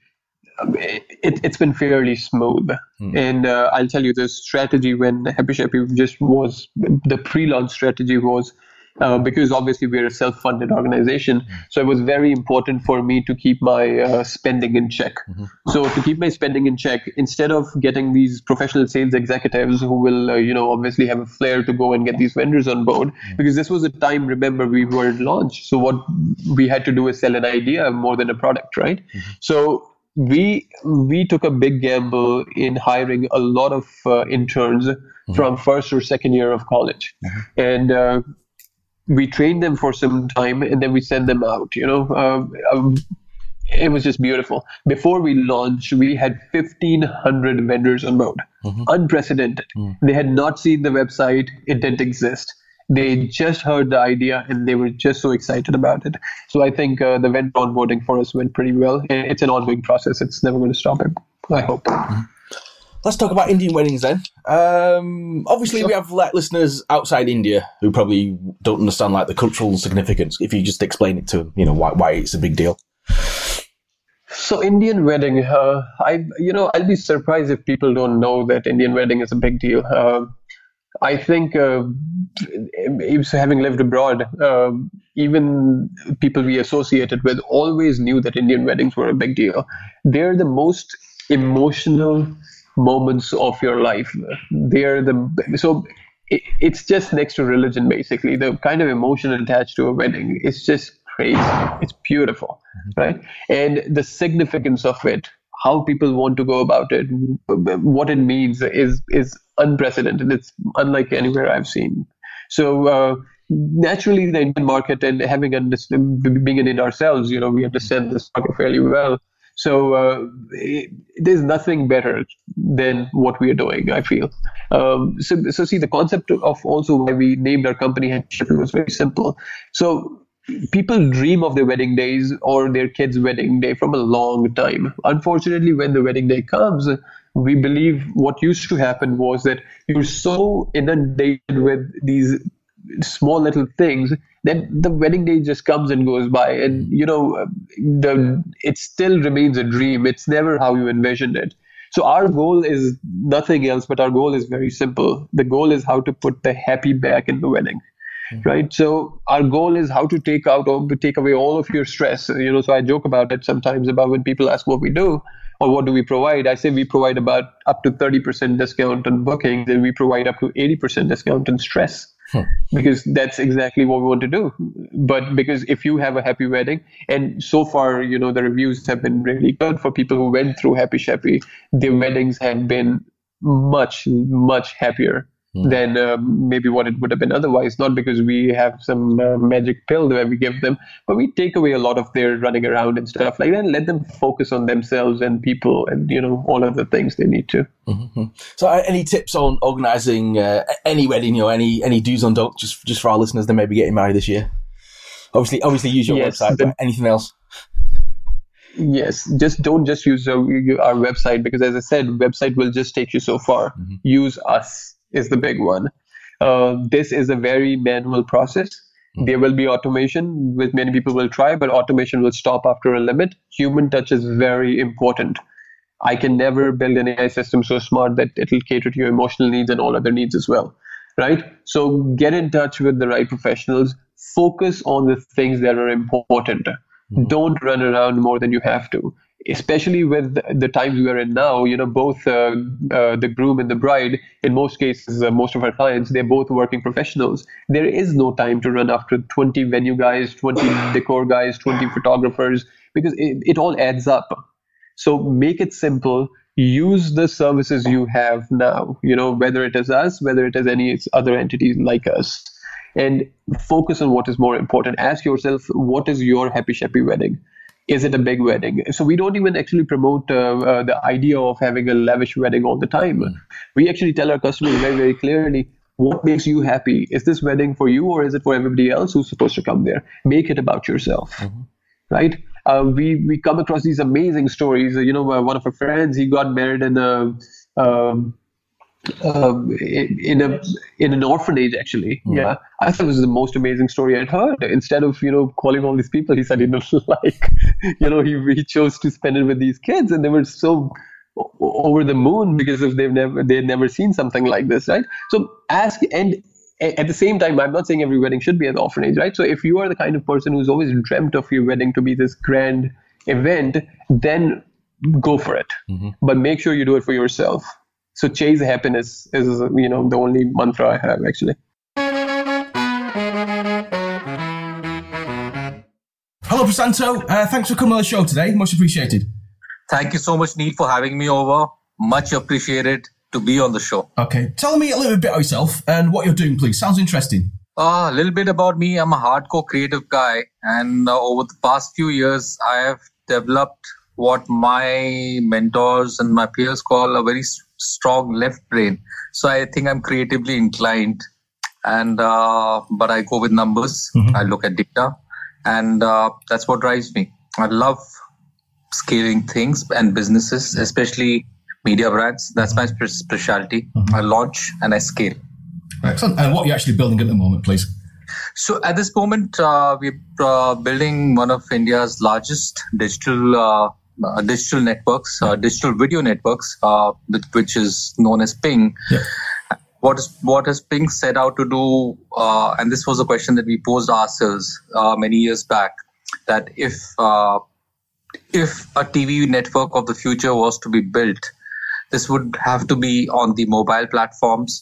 It's been fairly smooth. And I'll tell you, the strategy when Happy Sheppy just was, the pre-launch strategy was, because obviously we're a self-funded organization, so it was very important for me to keep my spending in check. Mm-hmm. So to keep my spending in check, instead of getting these professional sales executives who will, obviously have a flair to go and get these vendors on board, because this was a time, remember, we were at launch. So what we had to do is sell an idea more than a product, right? Mm-hmm. So we took a big gamble in hiring a lot of interns mm-hmm. from first or second year of college. Mm-hmm. And we trained them for some time and then we sent them out. It was just beautiful. Before we launched, we had 1,500 vendors on board. Mm-hmm. Unprecedented. Mm-hmm. They had not seen the website. It didn't exist. They just heard the idea and they were just so excited about it. So I think the vendor onboarding for us went pretty well. It's an ongoing process. It's never going to stop, I hope. Mm-hmm. Let's talk about Indian weddings then. Obviously, we have listeners outside India who probably don't understand the cultural significance. If you just explain it to them, why it's a big deal. So Indian wedding, I'll be surprised if people don't know that Indian wedding is a big deal. I think having lived abroad, even people we associated with always knew that Indian weddings were a big deal. They're the most emotional moments of your life. So it's just next to religion, basically. The kind of emotion attached to a wedding is just crazy. It's beautiful, right? And the significance of it, how people want to go about it, what it means is unprecedented. It's unlike anywhere I've seen. So naturally, the Indian market, and being in it ourselves, we understand this market fairly well. So there's nothing better than what we are doing, I feel. So see, the concept of also why we named our company Happy Sheppy was very simple. So people dream of their wedding days or their kids' wedding day from a long time. Unfortunately, when the wedding day comes, we believe what used to happen was that you're so inundated with these small little things that the wedding day just comes and goes by, and it still remains a dream. It's never how you envisioned it. So our goal is nothing else, but our goal is very simple. The goal is how to put the happy back in the wedding, right? So our goal is how to take away all of your stress. So I joke about it sometimes about when people ask what we do or what do we provide. I say we provide about up to 30% discount on bookings, and we provide up to 80% discount on stress. Because that's exactly what we want to do. But because if you have a happy wedding, and so far, the reviews have been really good for people who went through Happy Sheppy, their weddings have been much, much happier than maybe what it would have been otherwise. Not because we have some magic pill that we give them, but we take away a lot of their running around and stuff like that and let them focus on themselves and people and, all of the things they need to. Mm-hmm. So any tips on organising any wedding, any do's and don'ts just for our listeners that may be getting married this year? Obviously use your website, but anything else? Yes, don't just use our website, because as I said, website will just take you so far. Mm-hmm. Use us is the big one. This is a very manual process. Mm-hmm. There will be automation, which many people will try, but automation will stop after a limit. Human touch is very important. I can never build an AI system so smart that it'll cater to your emotional needs and all other needs as well, right? So get in touch with the right professionals. Focus on the things that are important. Mm-hmm. Don't run around more than you have to, especially with the times we are in now. Both the groom and the bride, in most cases, most of our clients, they're both working professionals. There is no time to run after 20 venue guys, 20 decor guys, 20 photographers, because it all adds up. So make it simple. Use the services you have now, whether it is us, whether it is any other entities like us, and focus on what is more important. Ask yourself, what is your Happy Sheppy wedding? Is it a big wedding? So we don't even actually promote the idea of having a lavish wedding all the time. We actually tell our customers very, very clearly, what makes you happy? Is this wedding for you, or is it for everybody else who's supposed to come there? Make it about yourself, right? We come across these amazing stories. One of our friends, he got married in an orphanage, actually. Yeah, I thought it was the most amazing story I'd heard. Instead of calling all these people, he said he he chose to spend it with these kids, and they were so over the moon because they'd never seen something like this, right? So ask, and at the same time, I'm not saying every wedding should be an orphanage, right? So if you are the kind of person who's always dreamt of your wedding to be this grand event, then go for it. Mm-hmm. But make sure you do it for yourself. So chase happiness is, the only mantra I have, actually. Hello, Prasanto. Thanks for coming on the show today. Much appreciated. Thank you so much, Neil, for having me over. Much appreciated to be on the show. Okay. Tell me a little bit about yourself and what you're doing, please. Sounds interesting. A little bit about me. I'm a hardcore creative guy. And over the past few years, I have developed what my mentors and my peers call a very strong left brain. So I think I'm creatively inclined, and but I go with numbers. Mm-hmm. I look at data, and that's what drives me. I love scaling things and businesses, especially media brands. That's my specialty. Mm-hmm. I launch and I scale. Excellent. And what are you actually building at the moment, please? So at this moment, we're building one of India's largest digital networks, digital video networks, which is known as Ping. Yeah. What has Ping set out to do? And this was a question that we posed ourselves many years back, that if a TV network of the future was to be built, this would have to be on the mobile platforms.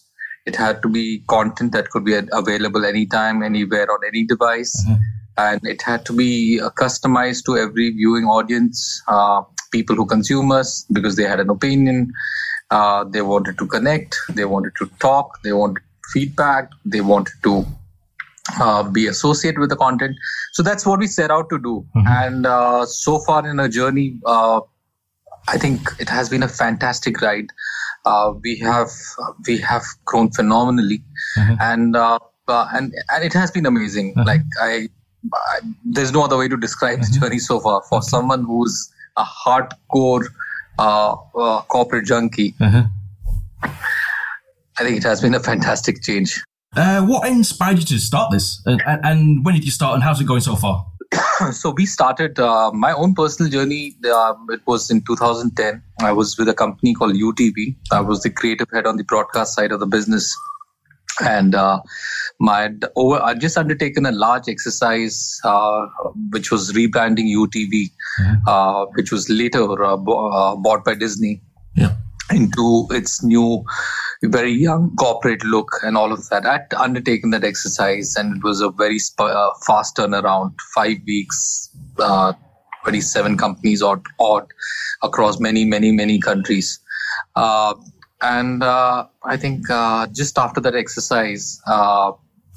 It had to be content that could be available anytime, anywhere, on any device. And it had to be customized to every viewing audience, people who consume us, because they had an opinion. They wanted to connect. They wanted to talk. They wanted feedback. They wanted to be associated with the content. So that's what we set out to do. And so far in our journey, I think it has been a fantastic ride. We have grown phenomenally, and it has been amazing. Like there's no other way to describe the journey so far. For someone who's a hardcore corporate junkie, I think it has been a fantastic change. What inspired you to start this, and when did you start, and how's it going so far? So we started my own personal journey. It was in 2010. I was with a company called UTV. I was the creative head on the broadcast side of the business. And I'd just undertaken a large exercise, which was rebranding UTV, which was later bought by Disney into its new, very young corporate look and all of that. I'd undertaken that exercise, and it was a very fast turnaround, 5 weeks, 27 companies odd across many countries. And I think just after that exercise, I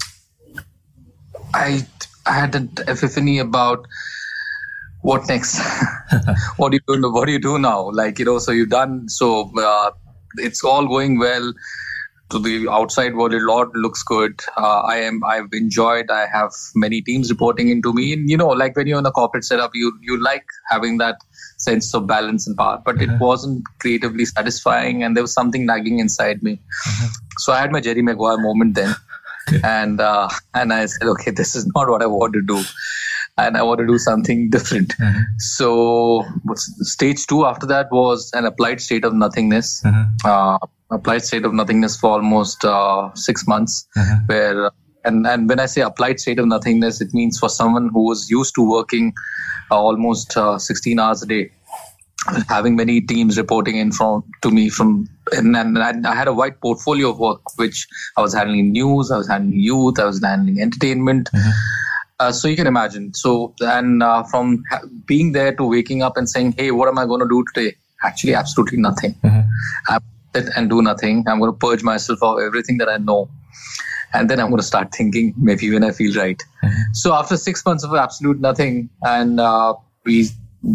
had an epiphany about what next. What do you do now? So you've done so. It's all going well. To the outside world, a lot looks good. I've enjoyed. I have many teams reporting into me, and like when you're in a corporate setup, you like having that sense of balance and power. But it wasn't creatively satisfying, and there was something nagging inside me. So I had my Jerry Maguire moment then, and I said, okay, this is not what I want to do, and I want to do something different. So stage 2 after that was an applied state of nothingness. Applied state of nothingness for almost 6 months, where and when I say applied state of nothingness, it means for someone who was used to working almost 16 hours a day, having many teams reporting in to me and I had a wide portfolio of work, which I was handling news, I was handling youth, I was handling entertainment. So you can imagine. So from being there to waking up and saying, hey, what am I going to do today? Actually, absolutely nothing. And do nothing. I'm going to purge myself of everything that I know, and then I'm going to start thinking maybe when I feel right. So after 6 months of absolute nothing, and we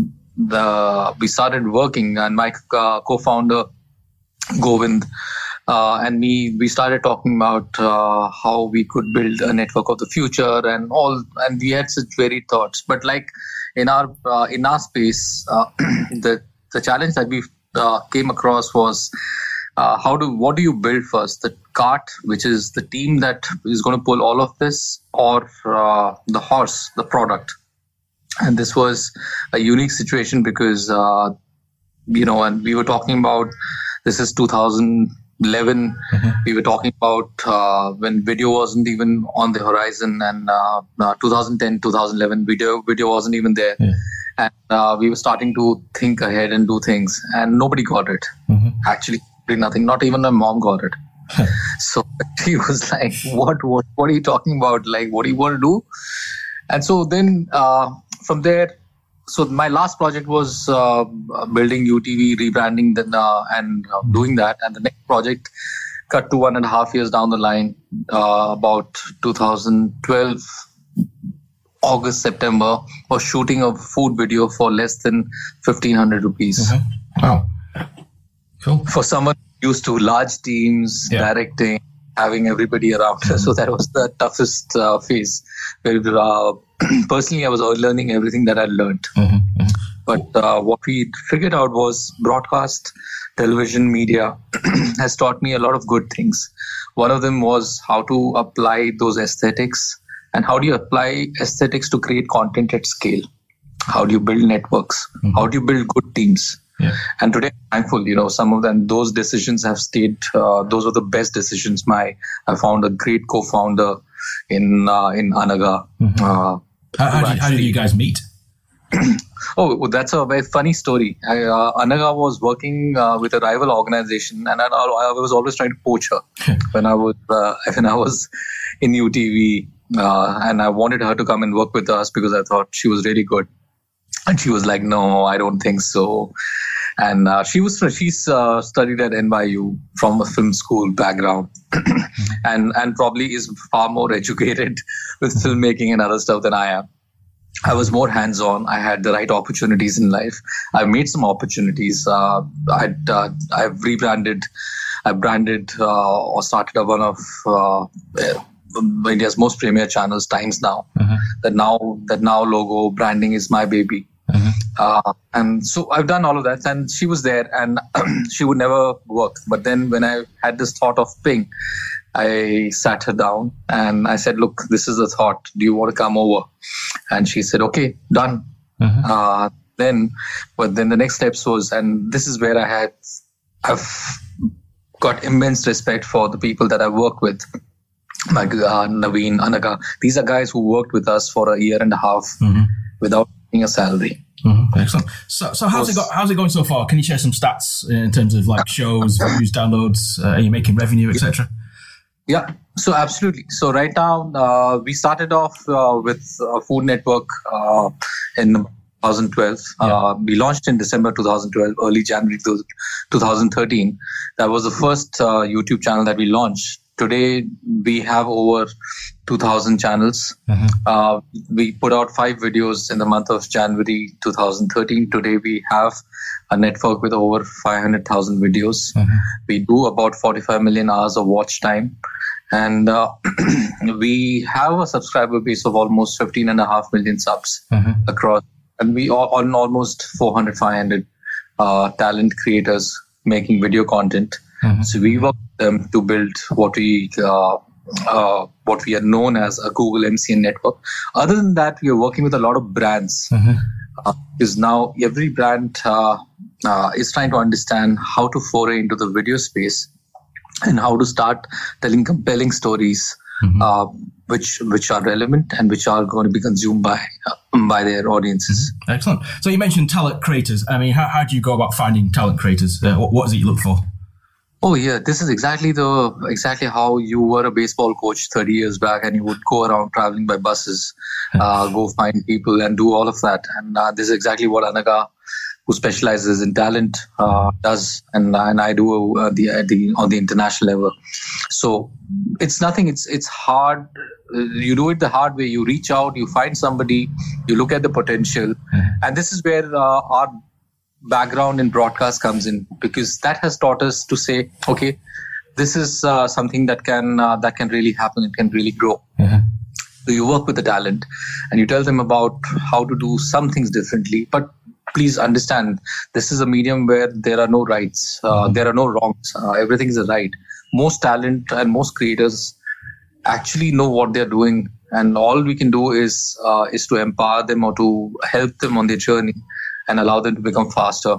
started working, and my co-founder Govind and me, we started talking about how we could build a network of the future and all, and we had such varied thoughts. But like in our space, the challenge that we came across was what do you build first? The cart, which is the team that is going to pull all of this, or the horse, the product? And this was a unique situation because, and we were talking about, this is 2011. We were talking about when video wasn't even on the horizon, and 2010, 2011, video wasn't even there. And we were starting to think ahead and do things, and nobody got it. Actually, nothing. Not even my mom got it. So she was like, "What are you talking about? Like, what do you want to do?" And so then from there, so my last project was building UTV, rebranding, and doing that. And the next project, cut to 1.5 years down the line, about 2012. August, September, was shooting a food video for less than 1,500 rupees. Wow. Cool. For someone used to large teams, directing, having everybody around. So that was the toughest phase. Where personally, I was learning everything that I learned. But what we figured out was broadcast, television, media has taught me a lot of good things. One of them was how to apply those aesthetics. And how do you apply aesthetics to create content at scale? How do you build networks? How do you build good teams? And today, I'm thankful, some of them, those decisions have stayed, those were the best decisions. I found a great co-founder in Anaga. How did you guys meet? Oh, that's a very funny story. Anaga was working with a rival organization, and I was always trying to poach her when I was in UTV, and I wanted her to come and work with us because I thought she was really good. And she was like, "No, I don't think so." And she's studied at NYU from a film school background, and probably is far more educated with filmmaking and other stuff than I am. I was more hands-on. I had the right opportunities in life. I made some opportunities. I've rebranded. I branded or started up one of India's most premier channels, Times Now. That now logo branding is my baby. And so I've done all of that, and she was there, and she would never work. But then when I had this thought of Ping, I sat her down and I said, "Look, this is a thought. Do you want to come over?" And she said, "Okay, done." Then the next steps was, and this is where I've got immense respect for the people that I work with, like Naveen, Anaga. These are guys who worked with us for a year and a half without getting a salary. Excellent. So how's it going so far? Can you share some stats in terms of like shows, views, downloads? Are you making revenue, etc.? Yeah, so absolutely. So right now, we started off with Food Network in 2012. We launched in December 2012, early January 2013. That was the first YouTube channel that we launched. Today, we have over 2,000 channels. We put out 5 videos in the month of January 2013. Today, we have a network with over 500,000 videos. We do about 45 million hours of watch time. And we have a subscriber base of almost 15.5 million subs across. And we are on almost 400, 500 talent creators making video content. So we work with them to build what we are known as a Google MCN network. Other than that, we are working with a lot of brands. Because now every brand is trying to understand how to foray into the video space and how to start telling compelling stories, which are relevant and which are going to be consumed by their audiences. Excellent. So you mentioned talent creators. I mean, how do you go about finding talent creators? What is it you look for? Oh yeah, this is exactly how you were a baseball coach 30 years back, and you would go around traveling by buses, go find people and do all of that. And this is exactly what Anaga, who specializes in talent, does, and I do on the international level. So it's nothing. It's hard. You do it the hard way. You reach out, you find somebody, you look at the potential, and this is where our background in broadcast comes in, because that has taught us to say, okay, this is something that can really happen. It can really grow. So you work with the talent and you tell them about how to do some things differently, but please understand, this is a medium where there are no rights, there are no wrongs, everything is a right. Most talent and most creators actually know what they're doing, and all we can do is to empower them or to help them on their journey and allow them to become faster,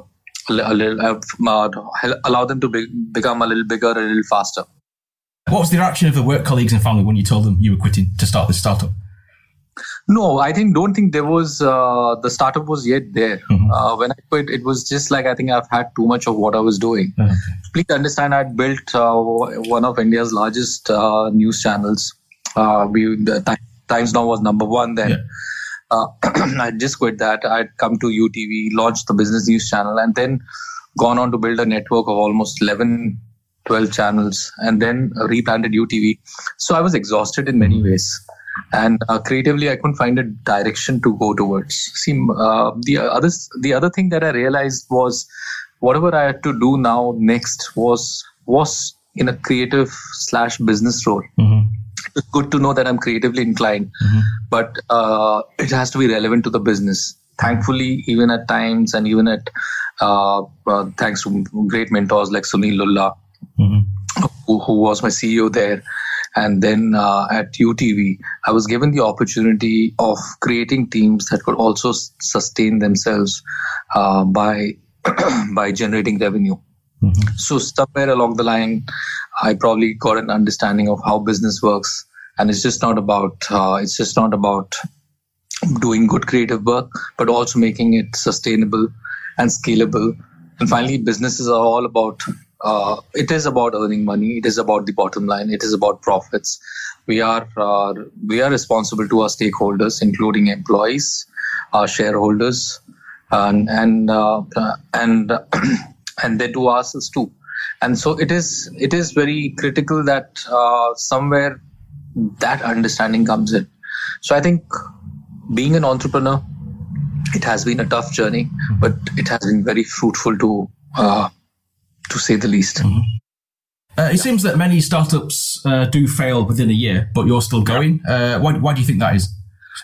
allow them to become a little bigger, a little faster. What was the reaction of the work colleagues and family when you told them you were quitting to start this startup? No, don't think there was, the startup was yet there. When I quit, it was just like, I think I've had too much of what I was doing. Please understand, I'd built one of India's largest news channels. Times Now was number 1 then. I just quit that. I'd come to UTV, launched the business news channel, and then gone on to build a network of almost 11, 12 channels, and then rebranded UTV. So I was exhausted in many ways. And creatively, I couldn't find a direction to go towards. See, the other thing that I realized was whatever I had to do now next was in a creative/business role. It's good to know that I'm creatively inclined, but it has to be relevant to the business. Thankfully, even at times, and even at thanks to great mentors like Sunil Lulla, who was my CEO there. And then at UTV, I was given the opportunity of creating teams that could also sustain themselves by generating revenue. So somewhere along the line, I probably got an understanding of how business works, and it's just not about doing good creative work, but also making it sustainable and scalable. And finally, businesses are all about, it is about earning money. It is about the bottom line. It is about profits. We are responsible to our stakeholders, including employees, our shareholders, and they to ourselves too. And so it is very critical that somewhere that understanding comes in. So I think being an entrepreneur, it has been a tough journey, but it has been very fruitful to say the least. Mm-hmm. It seems that many startups do fail within a year, but you're still going. Why do you think that is?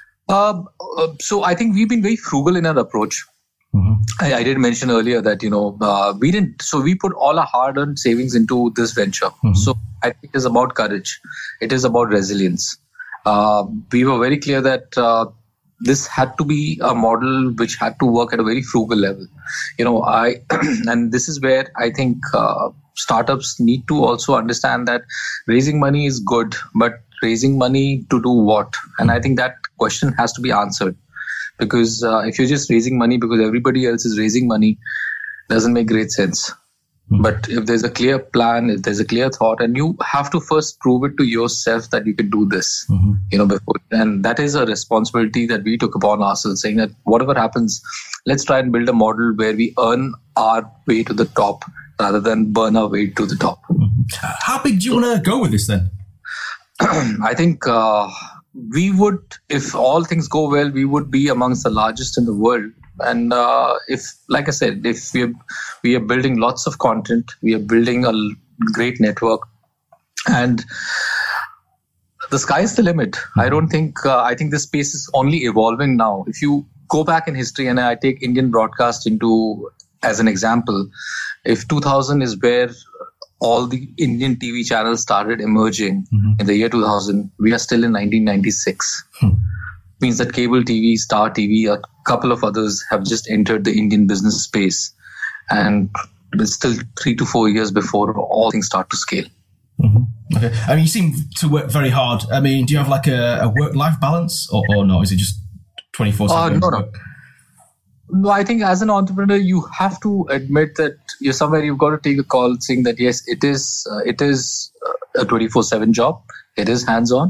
So I think we've been very frugal in our approach. Mm-hmm. I did mention earlier that, we didn't. So we put all our hard-earned savings into this venture. Mm-hmm. So I think it is about courage. It is about resilience. We were very clear that this had to be a model which had to work at a very frugal level. And this is where I think startups need to also understand that raising money is good, but raising money to do what? And I think that question has to be answered. Because if you're just raising money because everybody else is raising money, doesn't make great sense. Mm-hmm. But if there's a clear plan, if there's a clear thought, and you have to first prove it to yourself that you can do this, before. And that is a responsibility that we took upon ourselves, saying that whatever happens, let's try and build a model where we earn our way to the top rather than burn our way to the top. Mm-hmm. How big do you want to go with this then? I think we would, if all things go well, we would be amongst the largest in the world. And if, like I said, if we are building lots of content, we are building a great network, and the sky is the limit. I don't think, I think this space is only evolving now. If you go back in history, and I take Indian broadcast as an example, if 2000 is where all the Indian TV channels started emerging in the year 2000, we are still in 1996. Means that cable TV, Star TV, a couple of others have just entered the Indian business space. And it's still 3 to 4 years before all things start to scale. Mm-hmm. Okay. I mean, you seem to work very hard. I mean, do you have like a work-life balance or no? Is it just 24/7? No, I think as an entrepreneur, you have to admit that you've got to take a call saying that, yes, it is a 24/7 job. It is hands-on,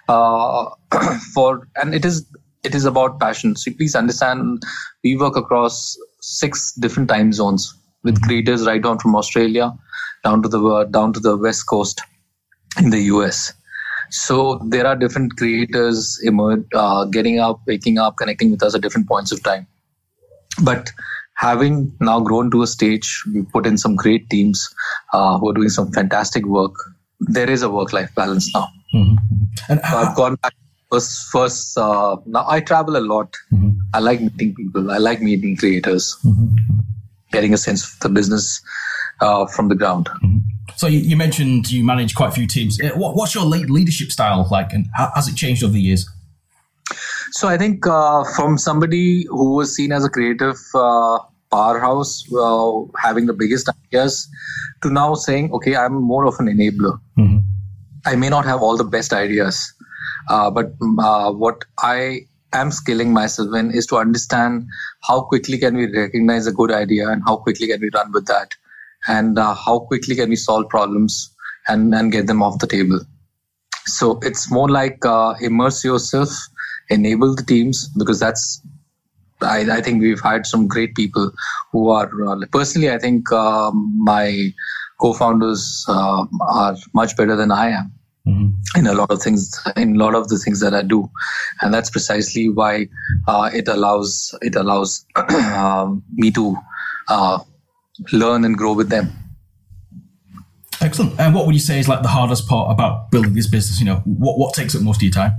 and it is about passion. So please understand, we work across 6 different time zones with creators right down from Australia down to the West Coast in the US. So there are different creators getting up, waking up, connecting with us at different points of time. But having now grown to a stage, we put in some great teams who are doing some fantastic work. There is a work-life balance now. Mm-hmm. And so I've gone back first. Now I travel a lot. Mm-hmm. I like meeting people. I like meeting creators, getting a sense of the business from the ground. Mm-hmm. So you mentioned you manage quite a few teams. What's your leadership style like, and how has it changed over the years? So I think from somebody who was seen as a creative powerhouse, having the biggest ideas, to now saying, okay, I'm more of an enabler. Mm-hmm. I may not have all the best ideas, but what I am skilling myself in is to understand how quickly can we recognize a good idea and how quickly can we run with that, and how quickly can we solve problems and get them off the table. So it's more like immerse yourself, enable the teams, because I think we've hired some great people who are personally, I think my co-founders are much better than I am in a lot of the things that I do, and that's precisely why it allows me to learn and grow with them. Excellent. And what would you say is like the hardest part about building this business? What takes up most of your time?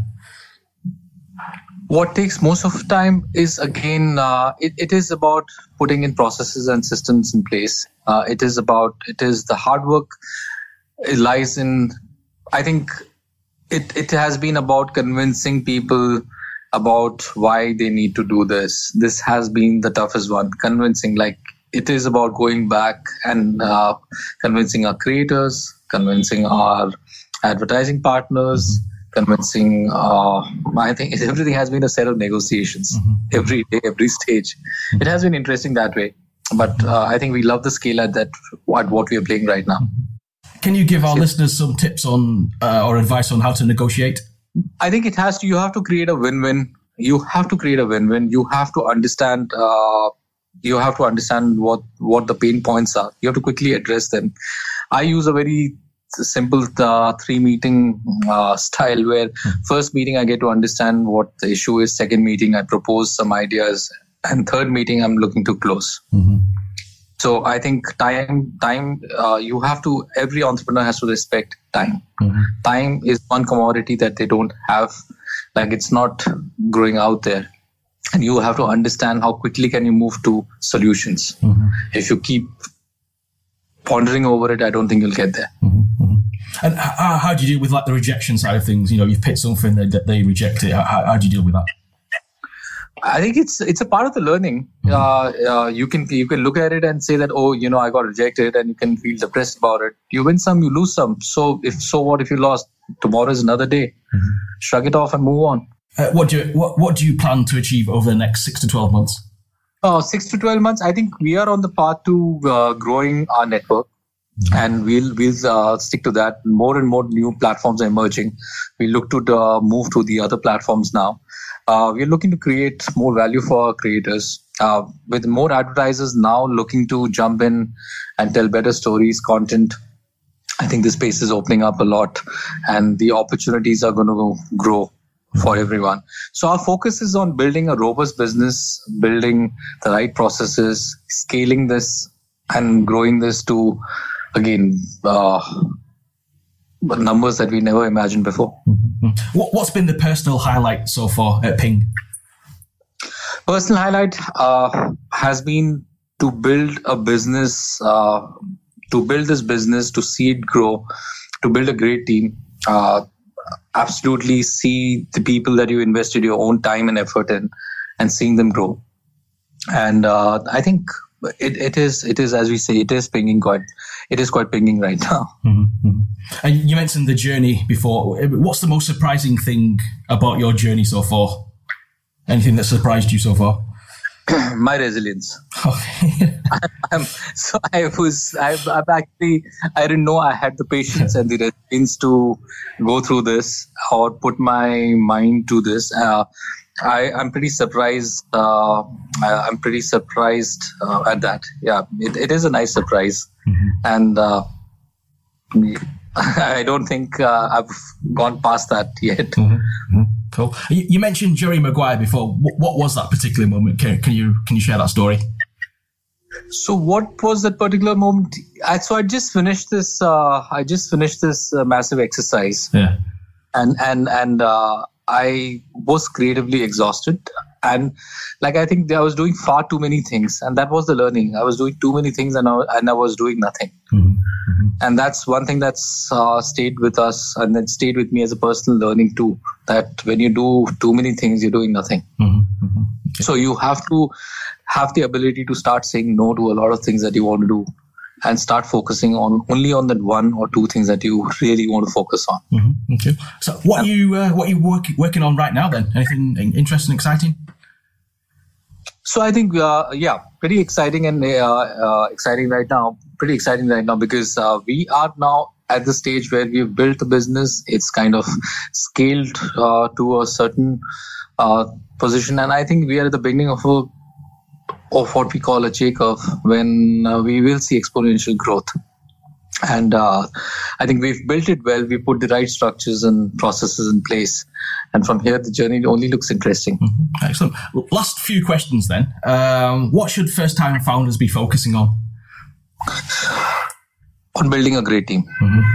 What takes most of the time is, again, it is about putting in processes and systems in place. It is the hard work. It lies in, I think it has been about convincing people about why they need to do this. This has been the toughest one, convincing. Like, it is about going back and convincing our creators, convincing our advertising partners, convincing. I think everything has been a set of negotiations every day, every stage. It has been interesting that way. But I think we love the scale at what we are playing right now. Can you give our listeners some tips on or advice on how to negotiate? I think you have to create a win-win. You have to create a win-win. You have to understand. You have to understand what the pain points are. You have to quickly address them. I use a very simple 3-meeting style where first meeting I get to understand what the issue is. Second meeting I propose some ideas, and third meeting I'm looking to close. So I think time. You have to. Every entrepreneur has to respect time. Time is one commodity that they don't have. Like, it's not growing out there. And you have to understand how quickly can you move to solutions. If you keep pondering over it, I don't think you'll get there. And how do you deal with like the rejection side of things? You've picked something that they reject it. How do you deal with that? I think it's a part of the learning. You can look at it and say that, I got rejected, and you can feel depressed about it. You win some, you lose some. So what if you lost? Tomorrow is another day. Shrug it off and move on. What do you plan to achieve over the next 6 to 12 months? 6 to 12 months. I think we are on the path to growing our network, and we'll stick to that. More and more new platforms are emerging. We look to move to the other platforms now. We're looking to create more value for our creators. With more advertisers now looking to jump in and tell better stories, content, I think the space is opening up a lot, and the opportunities are going to grow for everyone. So our focus is on building a robust business, building the right processes, scaling this, and growing this to, again, numbers that we never imagined before. What's been the personal highlight so far at Ping? Personal highlight has been to build a business, to build this business, to see it grow, to build a great team. Absolutely see the people that you invested your own time and effort in, and seeing them grow. And I think it is, as we say, it is quite pinging right now. And you mentioned the journey before. What's the most surprising thing about your journey so far? Anything that surprised you so far? My resilience. Okay. I didn't know I had the patience and the resilience to go through this or put my mind to this. I'm pretty surprised. I'm pretty surprised at that. Yeah, it is a nice surprise, and I don't think I've gone past that yet. Cool. You mentioned Jerry Maguire before. What was that particular moment? Can you share that story? So what was that particular moment? I just finished this. Massive exercise. Yeah. And I was creatively exhausted, and I think I was doing far too many things, and that was the learning. I was doing too many things, and I was doing nothing. And that's one thing that's stayed with us, and then stayed with me as a personal learning too. That when you do too many things, you're doing nothing. Okay. So you have to have the ability to start saying no to a lot of things that you want to do, and start focusing only on that one or two things that you really want to focus on. Okay. So what are you working on right now then? Anything interesting, exciting? So I think, pretty exciting and exciting right now. Pretty exciting right now because we are now at the stage where we've built the business. It's kind of scaled to a certain position, and I think we are at the beginning of what we call a J-curve, when we will see exponential growth. And I think we've built it well. We put the right structures and processes in place. And from here, the journey only looks interesting. Excellent. Last few questions then. What should first-time founders be focusing on? On building a great team.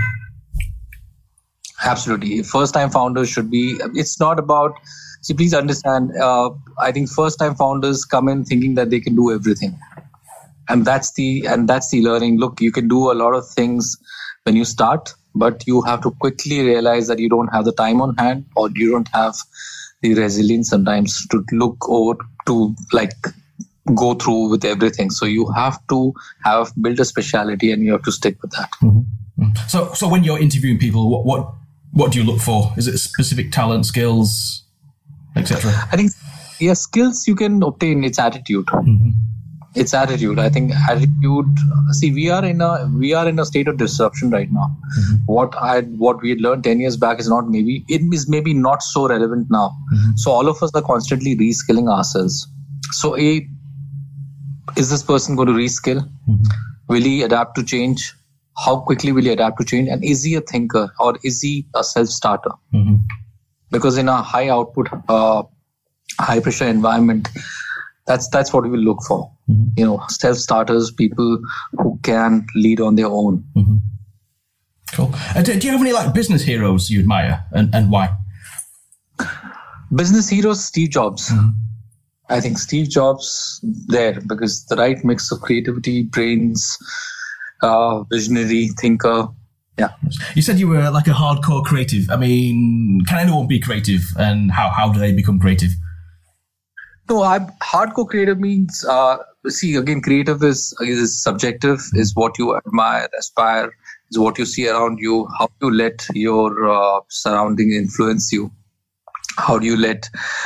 Absolutely. First-time founders should be... It's not about... See, please understand, I think first-time founders come in thinking that they can do everything. And that's the learning. Look, you can do a lot of things when you start, but you have to quickly realize that you don't have the time on hand, or you don't have the resilience sometimes to look over to go through with everything. So you have to build a specialty, and you have to stick with that. So when you're interviewing people, What do you look for? Is it specific talent, skills, etc.? I think, skills you can obtain. It's attitude. It's attitude. I think attitude. See, we are in a state of disruption right now. What we had learned 10 years back is maybe not so relevant now. So all of us are constantly reskilling ourselves. So is this person going to reskill? Will he adapt to change? How quickly will he adapt to change? And is he a thinker or is he a self-starter? Because in a high output, high pressure environment, that's what we will look for. Self-starters, people who can lead on their own. Cool. Do you have any business heroes you admire and why? Business heroes, Steve Jobs. I think Steve Jobs there because the right mix of creativity, brains, visionary, thinker. Yeah. You said you were like a hardcore creative. I mean, can anyone be creative and how do they become creative? No, hardcore creative means, again, creative is subjective, is what you admire, aspire, is what you see around you, how you let your surrounding influence you. How do you let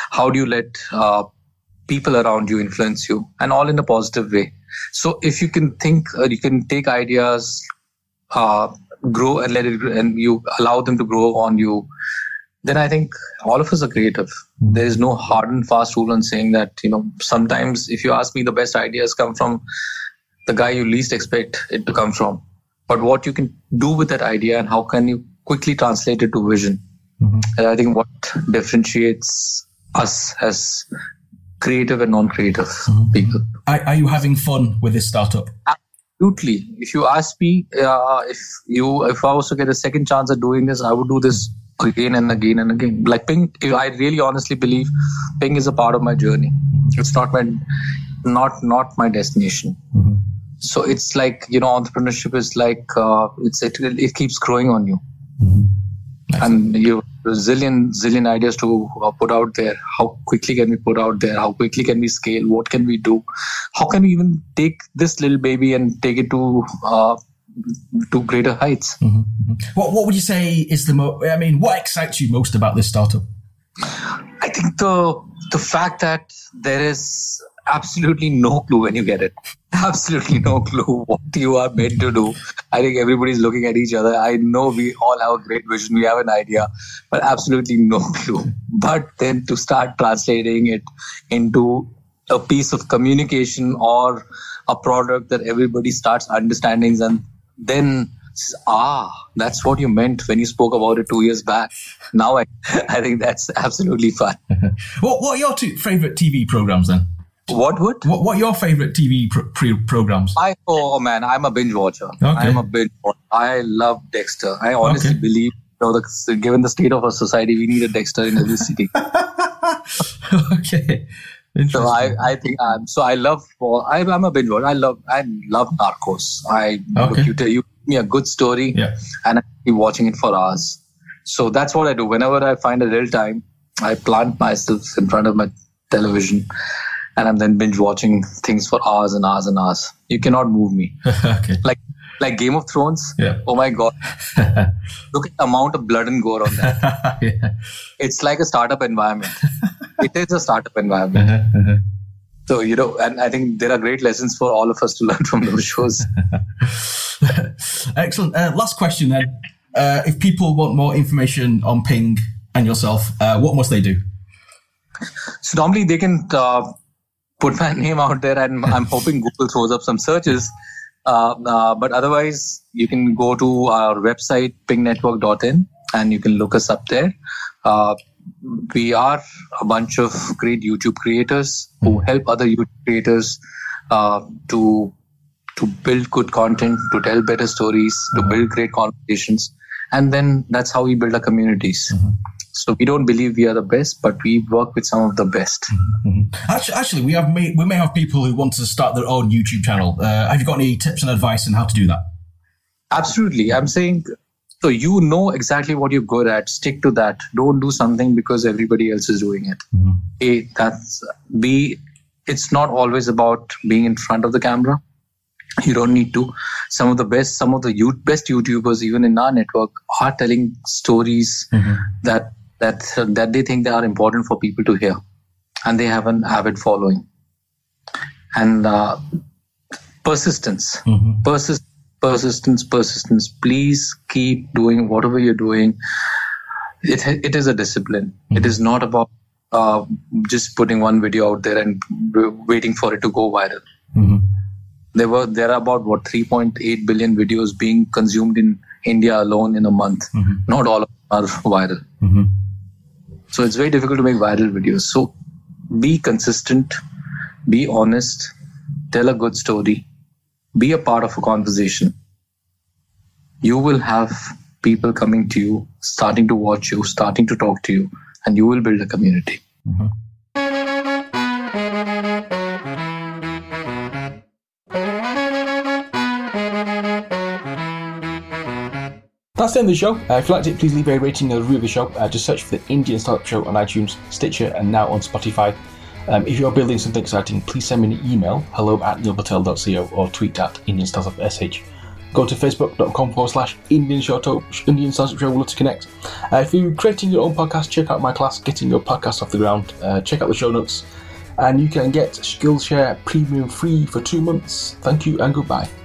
people around you influence you, and all in a positive way. So if you can think, you can take ideas, grow and you allow them to grow on you, then I think all of us are creative. There is no hard and fast rule on saying that, sometimes if you ask me, the best ideas come from the guy you least expect it to come from. But what you can do with that idea and how can you quickly translate it to vision. And I think what differentiates us as creative and non-creative people. Are you having fun with this startup? Absolutely. If you ask me, if I was to get a second chance at doing this, I would do this again and again and again. Like Ping, I really honestly believe Ping is a part of my journey. It's not my destination. So it's like, entrepreneurship is like, it keeps growing on you. And you have a zillion ideas to put out there. How quickly can we put out there? How quickly can we scale? What can we do? How can we even take this little baby and take it to greater heights? What would you say is what excites you most about this startup? I think the fact that there is absolutely no clue when you get it. Absolutely no clue what you are meant to do. I think everybody's looking at each other. I know we all have a great vision. We have an idea, but absolutely no clue. But then to start translating it into a piece of communication or a product that everybody starts understanding, and then says, that's what you meant when you spoke about it 2 years back. Now I think that's absolutely fun. What are your two favorite TV programs then? What are your favorite TV programs? Man, I'm a binge watcher. Okay. I love Dexter. I honestly believe, given the state of our society, we need a Dexter in every city. Okay. So I think I'm a binge watcher. I love Narcos. You give me a good story, and I keep watching it for hours. So that's what I do. Whenever I find a little time, I plant myself in front of my television. And I'm then binge watching things for hours and hours and hours. You cannot move me. Okay. Like Game of Thrones. Yeah. Oh my God. Look at the amount of blood and gore on that. Yeah. It's like a startup environment. It is a startup environment. So, and I think there are great lessons for all of us to learn from those shows. Excellent. Last question then. If people want more information on Ping and yourself, what must they do? So normally they can put my name out there, and I'm hoping Google throws up some searches. But otherwise, you can go to our website, pingnetwork.in, and you can look us up there. We are a bunch of great YouTube creators who help other YouTube creators to build good content, to tell better stories, to build great conversations. And then that's how we build our communities. So we don't believe we are the best, but we work with some of the best. Actually, we may have people who want to start their own YouTube channel. Have you got any tips and advice on how to do that? Absolutely. I'm saying, so you know exactly what you're good at. Stick to that. Don't do something because everybody else is doing it. It's not always about being in front of the camera. You don't need to. Some of the best YouTubers, even in our network, are telling stories that they think they are important for people to hear, and they have an avid following. And persistence. Please keep doing whatever you're doing. It is a discipline. It is not about just putting one video out there and waiting for it to go viral. There are about 3.8 billion videos being consumed in India alone in a month. Not all of them are viral. So it's very difficult to make viral videos. So be consistent, be honest, tell a good story, be a part of a conversation. You will have people coming to you, starting to watch you, starting to talk to you, and you will build a community. That's the end of the show. If you liked it, please leave a rating and a review of the show. Just search for the Indian Startup Show on iTunes, Stitcher, and now on Spotify. If you're building something exciting, please send me an email, hello@neilpatel.co, or tweet at Indian Startup SH. Go to facebook.com/Indian Startup Show. We'll love to connect. If you're creating your own podcast, check out my class, Getting Your Podcast Off the Ground. Check out the show notes, and you can get Skillshare Premium free for 2 months. Thank you and goodbye.